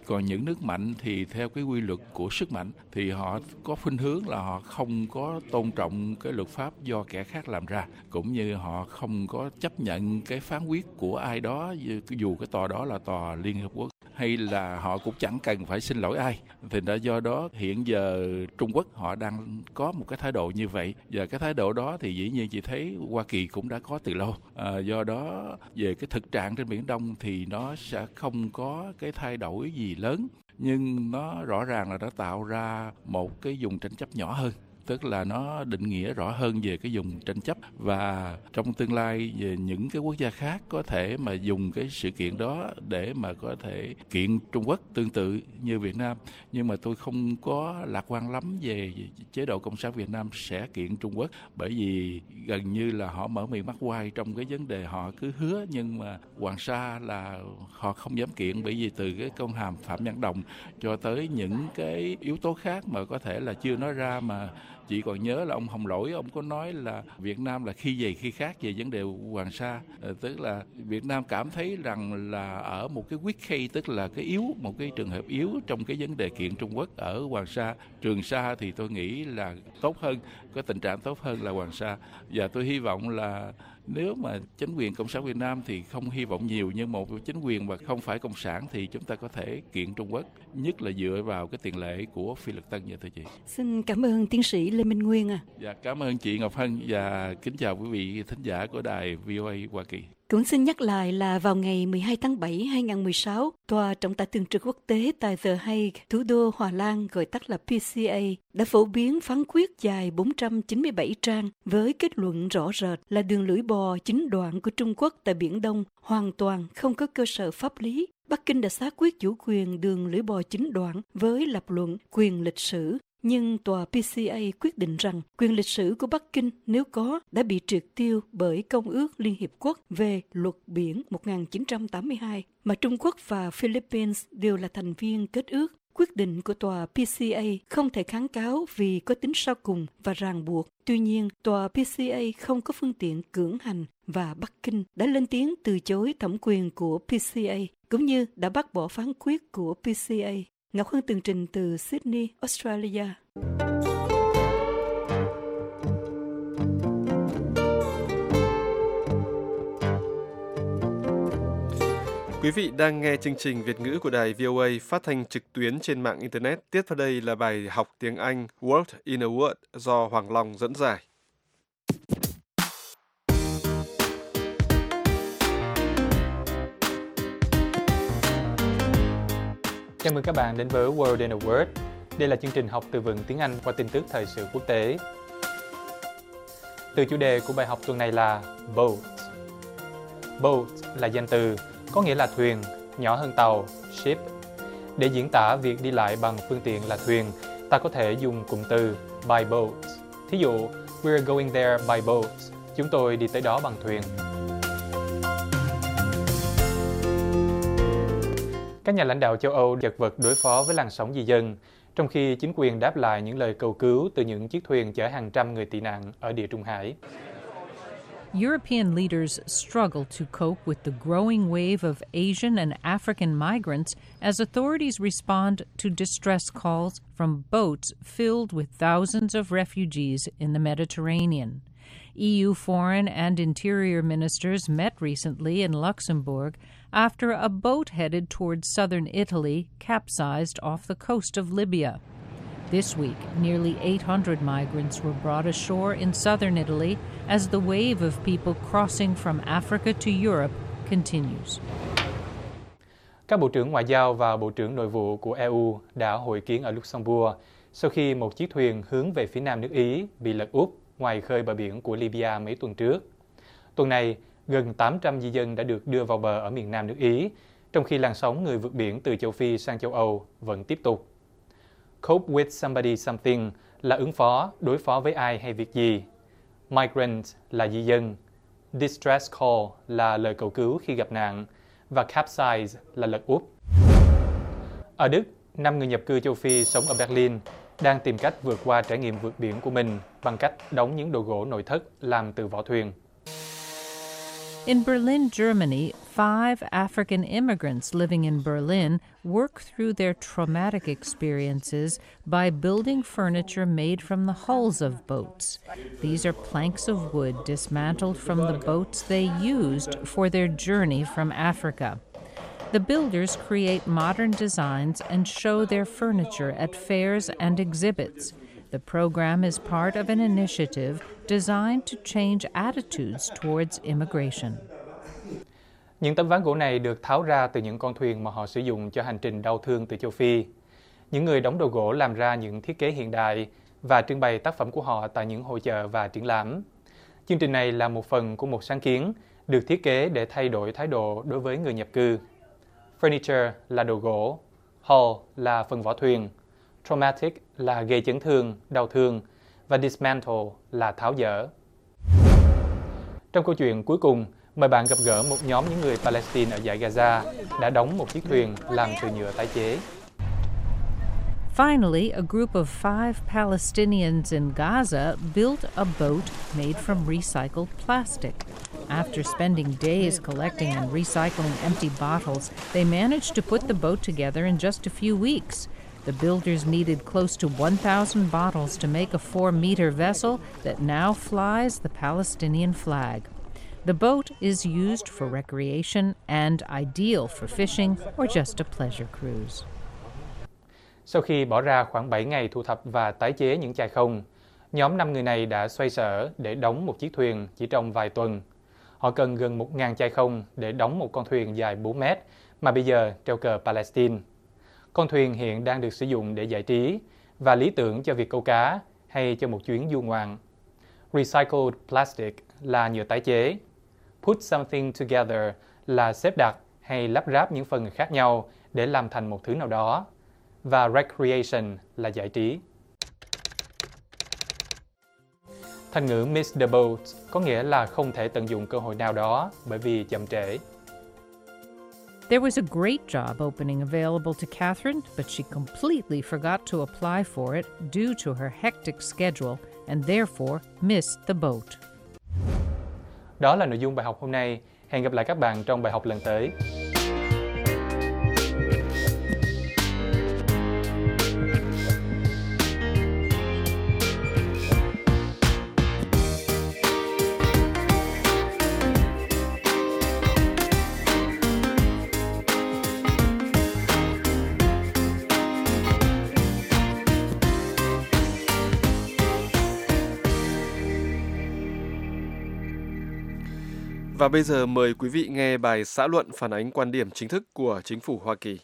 Còn những nước mạnh thì theo cái quy luật của sức mạnh thì họ có khuynh hướng là họ không có tôn trọng cái luật pháp do kẻ khác làm ra, cũng như họ không có chấp nhận cái phán quyết của ai đó, dù cái tòa đó là tòa Liên Hợp Quốc, hay là họ cũng chẳng cần phải xin lỗi ai. Thì đã do đó hiện giờ Trung Quốc họ đang có một cái thái độ như vậy, và cái thái độ đó thì dĩ nhiên chị thấy Hoa Kỳ cũng đã có từ lâu. À, do đó về cái thực trạng trên Biển Đông thì nó sẽ không có cái thay đổi gì lớn, nhưng nó rõ ràng là đã tạo ra một cái vùng tranh chấp nhỏ hơn. Tức là nó định nghĩa rõ hơn về cái vùng tranh chấp, và trong tương lai về những cái quốc gia khác có thể mà dùng cái sự kiện đó để mà có thể kiện Trung Quốc tương tự như Việt Nam. Nhưng mà tôi không có lạc quan lắm về chế độ Cộng sản Việt Nam sẽ kiện Trung Quốc, bởi vì gần như là họ mở miệng mắt quay trong cái vấn đề họ cứ hứa, nhưng mà Hoàng Sa là họ không dám kiện, bởi vì từ cái công hàm Phạm Văn Đồng cho tới những cái yếu tố khác mà có thể là chưa nói ra. Mà chỉ còn nhớ là ông Hồng Lỗi, ông có nói là Việt Nam là khi về khi khác về vấn đề Hoàng Sa, ờ, tức là Việt Nam cảm thấy rằng là ở một cái weak case, tức là cái yếu, một cái trường hợp yếu trong cái vấn đề kiện Trung Quốc ở Hoàng Sa. Trường Sa thì tôi nghĩ là tốt hơn, có tình trạng tốt hơn là Hoàng Sa, và tôi hy vọng là nếu mà chính quyền Cộng sản Việt Nam thì không hy vọng nhiều, nhưng một chính quyền mà không phải cộng sản thì chúng ta có thể kiện Trung Quốc, nhất là dựa vào cái tiền lệ của phi luật tân. Vậy thưa chị. Xin cảm ơn tiến sĩ Lê Minh Nguyên à. Dạ, cảm ơn chị Ngọc Hân và kính chào quý vị thính giả của đài vê o a Hoa Kỳ. Cũng xin nhắc lại là vào ngày mười hai tháng bảy hai nghìn không trăm mười sáu, Tòa trọng tài thường trực quốc tế tại The Hague, thủ đô Hà Lan, gọi tắt là pê xê a, đã phổ biến phán quyết dài bốn trăm chín mươi bảy trang với kết luận rõ rệt là đường lưỡi bò chín đoạn của Trung Quốc tại Biển Đông hoàn toàn không có cơ sở pháp lý. Bắc Kinh đã xác quyết chủ quyền đường lưỡi bò chín đoạn với lập luận quyền lịch sử. Nhưng tòa pê xê a quyết định rằng quyền lịch sử của Bắc Kinh nếu có đã bị triệt tiêu bởi Công ước Liên Hiệp Quốc về luật biển một nghìn chín trăm tám mươi hai, mà Trung Quốc và Philippines đều là thành viên kết ước. Quyết định của tòa pê xê a không thể kháng cáo vì có tính sau cùng và ràng buộc. Tuy nhiên, tòa pê xê a không có phương tiện cưỡng hành và Bắc Kinh đã lên tiếng từ chối thẩm quyền của pê xê a, cũng như đã bác bỏ phán quyết của pê xê a. Ngọc Hân tường trình từ Sydney, Australia. Quý vị đang nghe chương trình Việt ngữ của đài vê o a phát thanh trực tuyến trên mạng Internet. Tiếp theo đây là bài học tiếng Anh Word in a Word do Hoàng Long dẫn giải. Chào mừng các bạn đến với Word in a Word. Đây là chương trình học từ vựng tiếng Anh qua tin tức thời sự quốc tế. Từ chủ đề của bài học tuần này là boat. Boat là danh từ, có nghĩa là thuyền, nhỏ hơn tàu, ship. Để diễn tả việc đi lại bằng phương tiện là thuyền, ta có thể dùng cụm từ by boat. Thí dụ, we're going there by boat. Chúng tôi đi tới đó bằng thuyền. Các nhà lãnh đạo châu Âu chật vật đối phó với làn sóng di dân, trong khi chính quyền đáp lại những lời cầu cứu từ những chiếc thuyền chở hàng trăm người tị nạn ở Địa Trung Hải. European leaders struggle to cope with the growing wave of Asian and African migrants as authorities respond to distress calls from boats filled with thousands of refugees in the Mediterranean. E U foreign and interior ministers met recently in Luxembourg after a boat headed towards southern Italy capsized off the coast of Libya. This week, nearly eight hundred migrants were brought ashore in southern Italy as the wave of people crossing from Africa to Europe continues. Các bộ trưởng ngoại giao và bộ trưởng nội vụ của e u đã hội kiến ở Luxembourg sau khi một chiếc thuyền hướng về phía nam nước Ý bị lật úp ngoài khơi bờ biển của Libya mấy tuần trước. Tuần này, gần tám trăm di dân đã được đưa vào bờ ở miền nam nước Ý, trong khi làn sóng người vượt biển từ châu Phi sang châu Âu vẫn tiếp tục. Cope with somebody something là ứng phó, đối phó với ai hay việc gì. Migrant là di dân. Distress call là lời cầu cứu khi gặp nạn. Và capsize là lật úp. Ở Đức, năm người nhập cư châu Phi sống ở Berlin đang tìm cách vượt qua trải nghiệm vượt biển của mình bằng cách đóng những đồ gỗ nội thất làm từ vỏ thuyền. In Berlin, Germany, five African immigrants living in Berlin work through their traumatic experiences by building furniture made from the hulls of boats. These are planks of wood dismantled from the boats they used for their journey from Africa. The builders create modern designs and show their furniture at fairs and exhibits. The program is part of an initiative designed to change attitudes towards immigration. Những tấm ván gỗ này được tháo ra từ những con thuyền mà họ sử dụng cho hành trình đau thương từ châu Phi. Những người đóng đồ gỗ làm ra những thiết kế hiện đại và trưng bày tác phẩm của họ tại những hội chợ và triển lãm. Chương trình này là một phần của một sáng kiến được thiết kế để thay đổi thái độ đối với người nhập cư. Furniture là đồ gỗ, hull là phần vỏ thuyền, traumatic là gây chấn thương, đau thương và dismantle là tháo dỡ. Trong câu chuyện cuối cùng, mời bạn gặp gỡ một nhóm những người Palestine ở dải Gaza đã đóng một chiếc thuyền làm từ nhựa tái chế. Finally, a group of five Palestinians in Gaza built a boat made from recycled plastic. After spending days collecting and recycling empty bottles, they managed to put the boat together in just a few weeks. The builders needed close to one thousand bottles to make a four-meter vessel that now flies the Palestinian flag. The boat is used for recreation and ideal for fishing or just a pleasure cruise. Sau khi bỏ ra khoảng bảy ngày thu thập và tái chế những chai không, nhóm năm người này đã xoay sở để đóng một chiếc thuyền chỉ trong vài tuần. Họ cần gần một nghìn chai không để đóng một con thuyền dài bốn mét mà bây giờ treo cờ Palestine. Con thuyền hiện đang được sử dụng để giải trí và lý tưởng cho việc câu cá hay cho một chuyến du ngoạn. Recycled plastic là nhựa tái chế. Put something together là xếp đặt hay lắp ráp những phần khác nhau để làm thành một thứ nào đó. Và recreation là giải trí. Thành ngữ miss the boat có nghĩa là không thể tận dụng cơ hội nào đó bởi vì chậm trễ. There was a great job opening available to Catherine, but she completely forgot to apply for it due to her hectic schedule and therefore missed the boat. Đó là nội dung bài học hôm nay. Hẹn gặp lại các bạn trong bài học lần tới. Và bây giờ mời quý vị nghe bài xã luận phản ánh quan điểm chính thức của chính phủ Hoa Kỳ.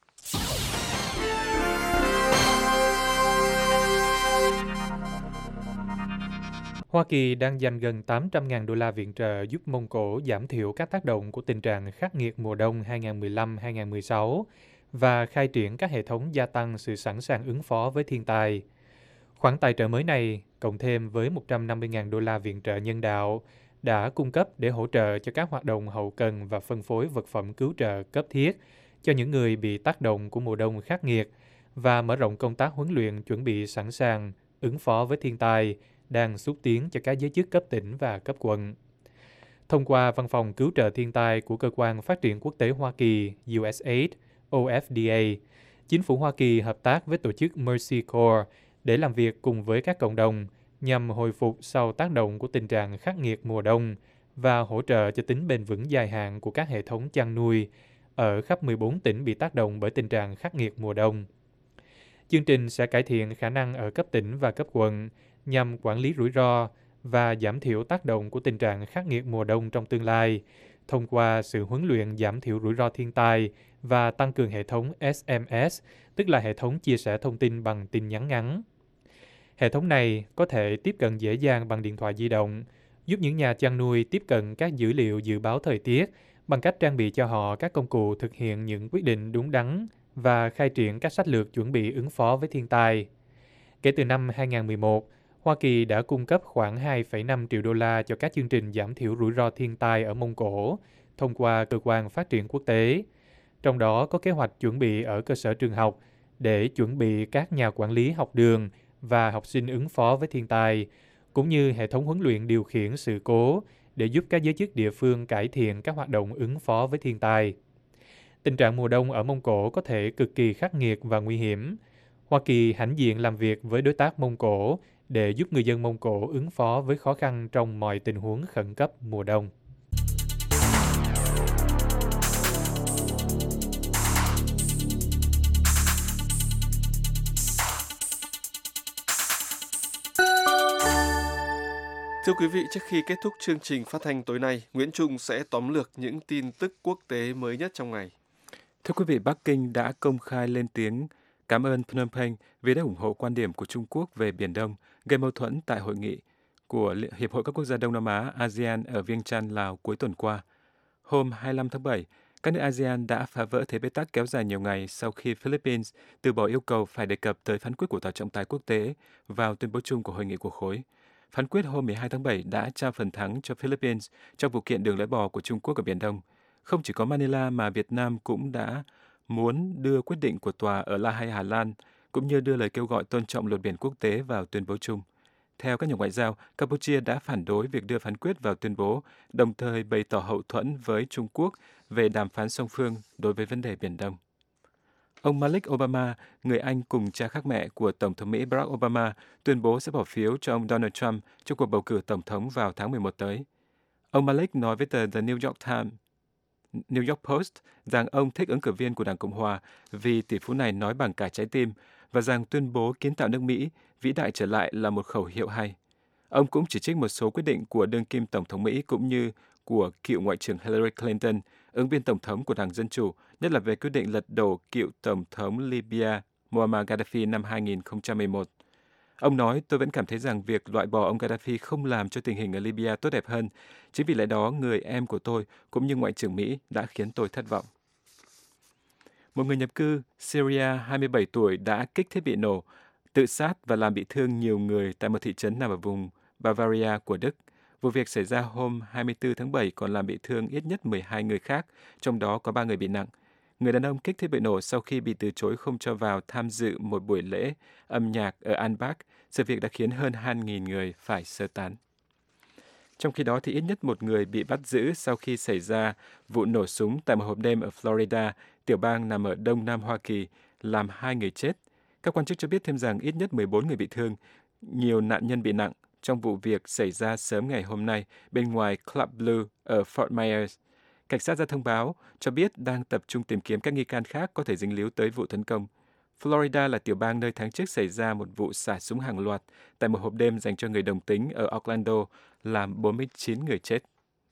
Hoa Kỳ đang dành gần tám trăm nghìn đô la viện trợ giúp Mông Cổ giảm thiểu các tác động của tình trạng khắc nghiệt mùa đông hai nghìn mười lăm hai nghìn mười sáu và khai triển các hệ thống gia tăng sự sẵn sàng ứng phó với thiên tai. Khoản tài trợ mới này, cộng thêm với một trăm năm mươi nghìn đô la viện trợ nhân đạo, đã cung cấp để hỗ trợ cho các hoạt động hậu cần và phân phối vật phẩm cứu trợ cấp thiết cho những người bị tác động của mùa đông khắc nghiệt và mở rộng công tác huấn luyện chuẩn bị sẵn sàng ứng phó với thiên tai đang xúc tiến cho các giới chức cấp tỉnh và cấp quận. Thông qua Văn phòng Cứu trợ Thiên tai của Cơ quan Phát triển Quốc tế Hoa Kỳ U S A I D, O F D A, chính phủ Hoa Kỳ hợp tác với tổ chức Mercy Corps để làm việc cùng với các cộng đồng nhằm hồi phục sau tác động của tình trạng khắc nghiệt mùa đông và hỗ trợ cho tính bền vững dài hạn của các hệ thống chăn nuôi ở khắp mười bốn tỉnh bị tác động bởi tình trạng khắc nghiệt mùa đông. Chương trình sẽ cải thiện khả năng ở cấp tỉnh và cấp quận nhằm quản lý rủi ro và giảm thiểu tác động của tình trạng khắc nghiệt mùa đông trong tương lai, thông qua sự huấn luyện giảm thiểu rủi ro thiên tai và tăng cường hệ thống S M S, tức là hệ thống chia sẻ thông tin bằng tin nhắn ngắn. Hệ thống này có thể tiếp cận dễ dàng bằng điện thoại di động, giúp những nhà chăn nuôi tiếp cận các dữ liệu dự báo thời tiết bằng cách trang bị cho họ các công cụ thực hiện những quyết định đúng đắn và khai triển các sách lược chuẩn bị ứng phó với thiên tai. Kể từ năm hai nghìn mười một, Hoa Kỳ đã cung cấp khoảng hai phẩy năm triệu đô la cho các chương trình giảm thiểu rủi ro thiên tai ở Mông Cổ thông qua Cơ quan Phát triển Quốc tế. Trong đó có kế hoạch chuẩn bị ở cơ sở trường học để chuẩn bị các nhà quản lý học đường và học sinh ứng phó với thiên tai, cũng như hệ thống huấn luyện điều khiển sự cố để giúp các giới chức địa phương cải thiện các hoạt động ứng phó với thiên tai. Tình trạng mùa đông ở Mông Cổ có thể cực kỳ khắc nghiệt và nguy hiểm. Hoa Kỳ hãnh diện làm việc với đối tác Mông Cổ để giúp người dân Mông Cổ ứng phó với khó khăn trong mọi tình huống khẩn cấp mùa đông. Thưa quý vị, trước khi kết thúc chương trình phát thanh tối nay, Nguyễn Trung sẽ tóm lược những tin tức quốc tế mới nhất trong ngày. Thưa quý vị, Bắc Kinh đã công khai lên tiếng cảm ơn Phnom Penh vì đã ủng hộ quan điểm của Trung Quốc về Biển Đông, gây mâu thuẫn tại hội nghị của Hiệp hội các quốc gia Đông Nam Á a sê an ở Viêng Chăn, Lào cuối tuần qua. Hôm hai mươi lăm tháng bảy, các nước a sê an đã phá vỡ thế bế tắc kéo dài nhiều ngày sau khi Philippines từ bỏ yêu cầu phải đề cập tới phán quyết của Tòa trọng tài quốc tế vào tuyên bố chung của hội nghị của khối. Phán quyết hôm mười hai tháng bảy đã trao phần thắng cho Philippines trong vụ kiện đường lưỡi bò của Trung Quốc ở Biển Đông. Không chỉ có Manila mà Việt Nam cũng đã muốn đưa quyết định của tòa ở La Hay, Hà Lan, cũng như đưa lời kêu gọi tôn trọng luật biển quốc tế vào tuyên bố chung. Theo các nhà ngoại giao, Campuchia đã phản đối việc đưa phán quyết vào tuyên bố, đồng thời bày tỏ hậu thuẫn với Trung Quốc về đàm phán song phương đối với vấn đề Biển Đông. Ông Malik Obama, người Anh cùng cha khác mẹ của Tổng thống Mỹ Barack Obama, tuyên bố sẽ bỏ phiếu cho ông Donald Trump trong cuộc bầu cử Tổng thống vào tháng mười một tới. Ông Malik nói với tờ The New York Times, New York Post rằng ông thích ứng cử viên của Đảng Cộng Hòa vì tỷ phú này nói bằng cả trái tim và rằng tuyên bố kiến tạo nước Mỹ vĩ đại trở lại là một khẩu hiệu hay. Ông cũng chỉ trích một số quyết định của đương kim Tổng thống Mỹ cũng như của cựu Ngoại trưởng Hillary Clinton, ứng viên Tổng thống của Đảng Dân Chủ, nhất là về quyết định lật đổ cựu Tổng thống Libya Muammar Gaddafi năm hai nghìn không trăm mười một. Ông nói, tôi vẫn cảm thấy rằng việc loại bỏ ông Gaddafi không làm cho tình hình ở Libya tốt đẹp hơn. Chính vì lẽ đó, người em của tôi cũng như Ngoại trưởng Mỹ đã khiến tôi thất vọng. Một người nhập cư Syria hai mươi bảy tuổi đã kích thiết bị nổ, tự sát và làm bị thương nhiều người tại một thị trấn nằm ở vùng Bavaria của Đức. Vụ việc xảy ra hôm hai mươi tư tháng bảy còn làm bị thương ít nhất mười hai người khác, trong đó có ba người bị nặng. Người đàn ông kích thiết bị nổ sau khi bị từ chối không cho vào tham dự một buổi lễ âm nhạc ở Anbach. Sự việc đã khiến hơn hai nghìn người phải sơ tán. Trong khi đó, thì ít nhất một người bị bắt giữ sau khi xảy ra vụ nổ súng tại một hộp đêm ở Florida, tiểu bang nằm ở đông nam Hoa Kỳ, làm hai người chết. Các quan chức cho biết thêm rằng ít nhất mười bốn người bị thương, nhiều nạn nhân bị nặng trong vụ việc xảy ra sớm ngày hôm nay bên ngoài Club Blue ở Fort Myers. Cảnh sát ra thông báo cho biết đang tập trung tìm kiếm các nghi can khác có thể dính líu tới vụ tấn công. Florida là tiểu bang nơi tháng trước xảy ra một vụ xả súng hàng loạt tại một hộp đêm dành cho người đồng tính ở Orlando, làm bốn mươi chín người chết.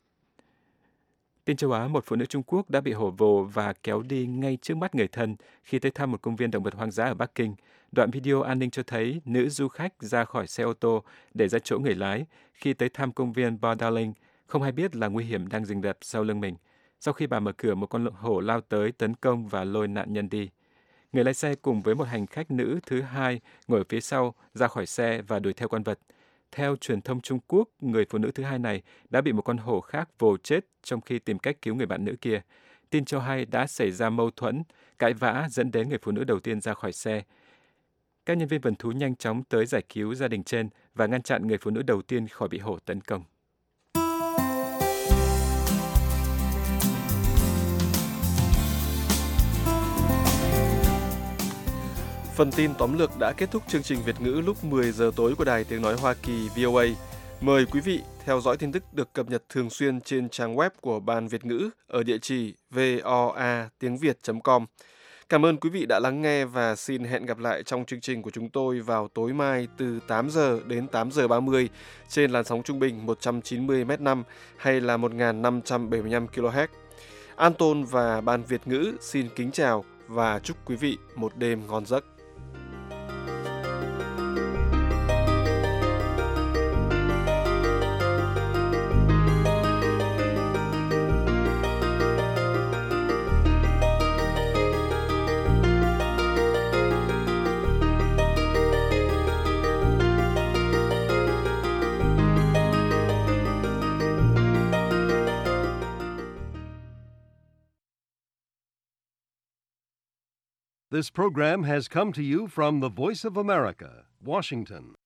Tin châu Á, một phụ nữ Trung Quốc đã bị hổ vồ và kéo đi ngay trước mắt người thân khi tới thăm một công viên động vật hoang dã ở Bắc Kinh. Đoạn video an ninh cho thấy nữ du khách ra khỏi xe ô tô để ra chỗ người lái khi tới thăm công viên Bo Darling, không hay biết là nguy hiểm đang rình rập sau lưng mình. Sau khi bà mở cửa, một con hổ lao tới tấn công và lôi nạn nhân đi. Người lái xe cùng với một hành khách nữ thứ hai ngồi ở phía sau ra khỏi xe và đuổi theo con vật. Theo truyền thông Trung Quốc, người phụ nữ thứ hai này đã bị một con hổ khác vồ chết trong khi tìm cách cứu người bạn nữ kia. Tin cho hay đã xảy ra mâu thuẫn, cãi vã dẫn đến người phụ nữ đầu tiên ra khỏi xe. Các nhân viên vườn thú nhanh chóng tới giải cứu gia đình trên và ngăn chặn người phụ nữ đầu tiên khỏi bị hổ tấn công. Phần tin tóm lược đã kết thúc chương trình Việt ngữ lúc mười giờ tối của Đài Tiếng Nói Hoa Kỳ vê o a. Mời quý vị theo dõi tin tức được cập nhật thường xuyên trên trang web của Ban Việt ngữ ở địa chỉ voa tiếng việt chấm com. Cảm ơn quý vị đã lắng nghe và xin hẹn gặp lại trong chương trình của chúng tôi vào tối mai từ tám giờ đến tám giờ ba mươi trên làn sóng trung bình một trăm chín mươi mét năm hay là một nghìn năm trăm bảy mươi lăm ki lô héc. Anton và Ban Việt ngữ xin kính chào và chúc quý vị một đêm ngon giấc. This program has come to you from the Voice of America, Washington.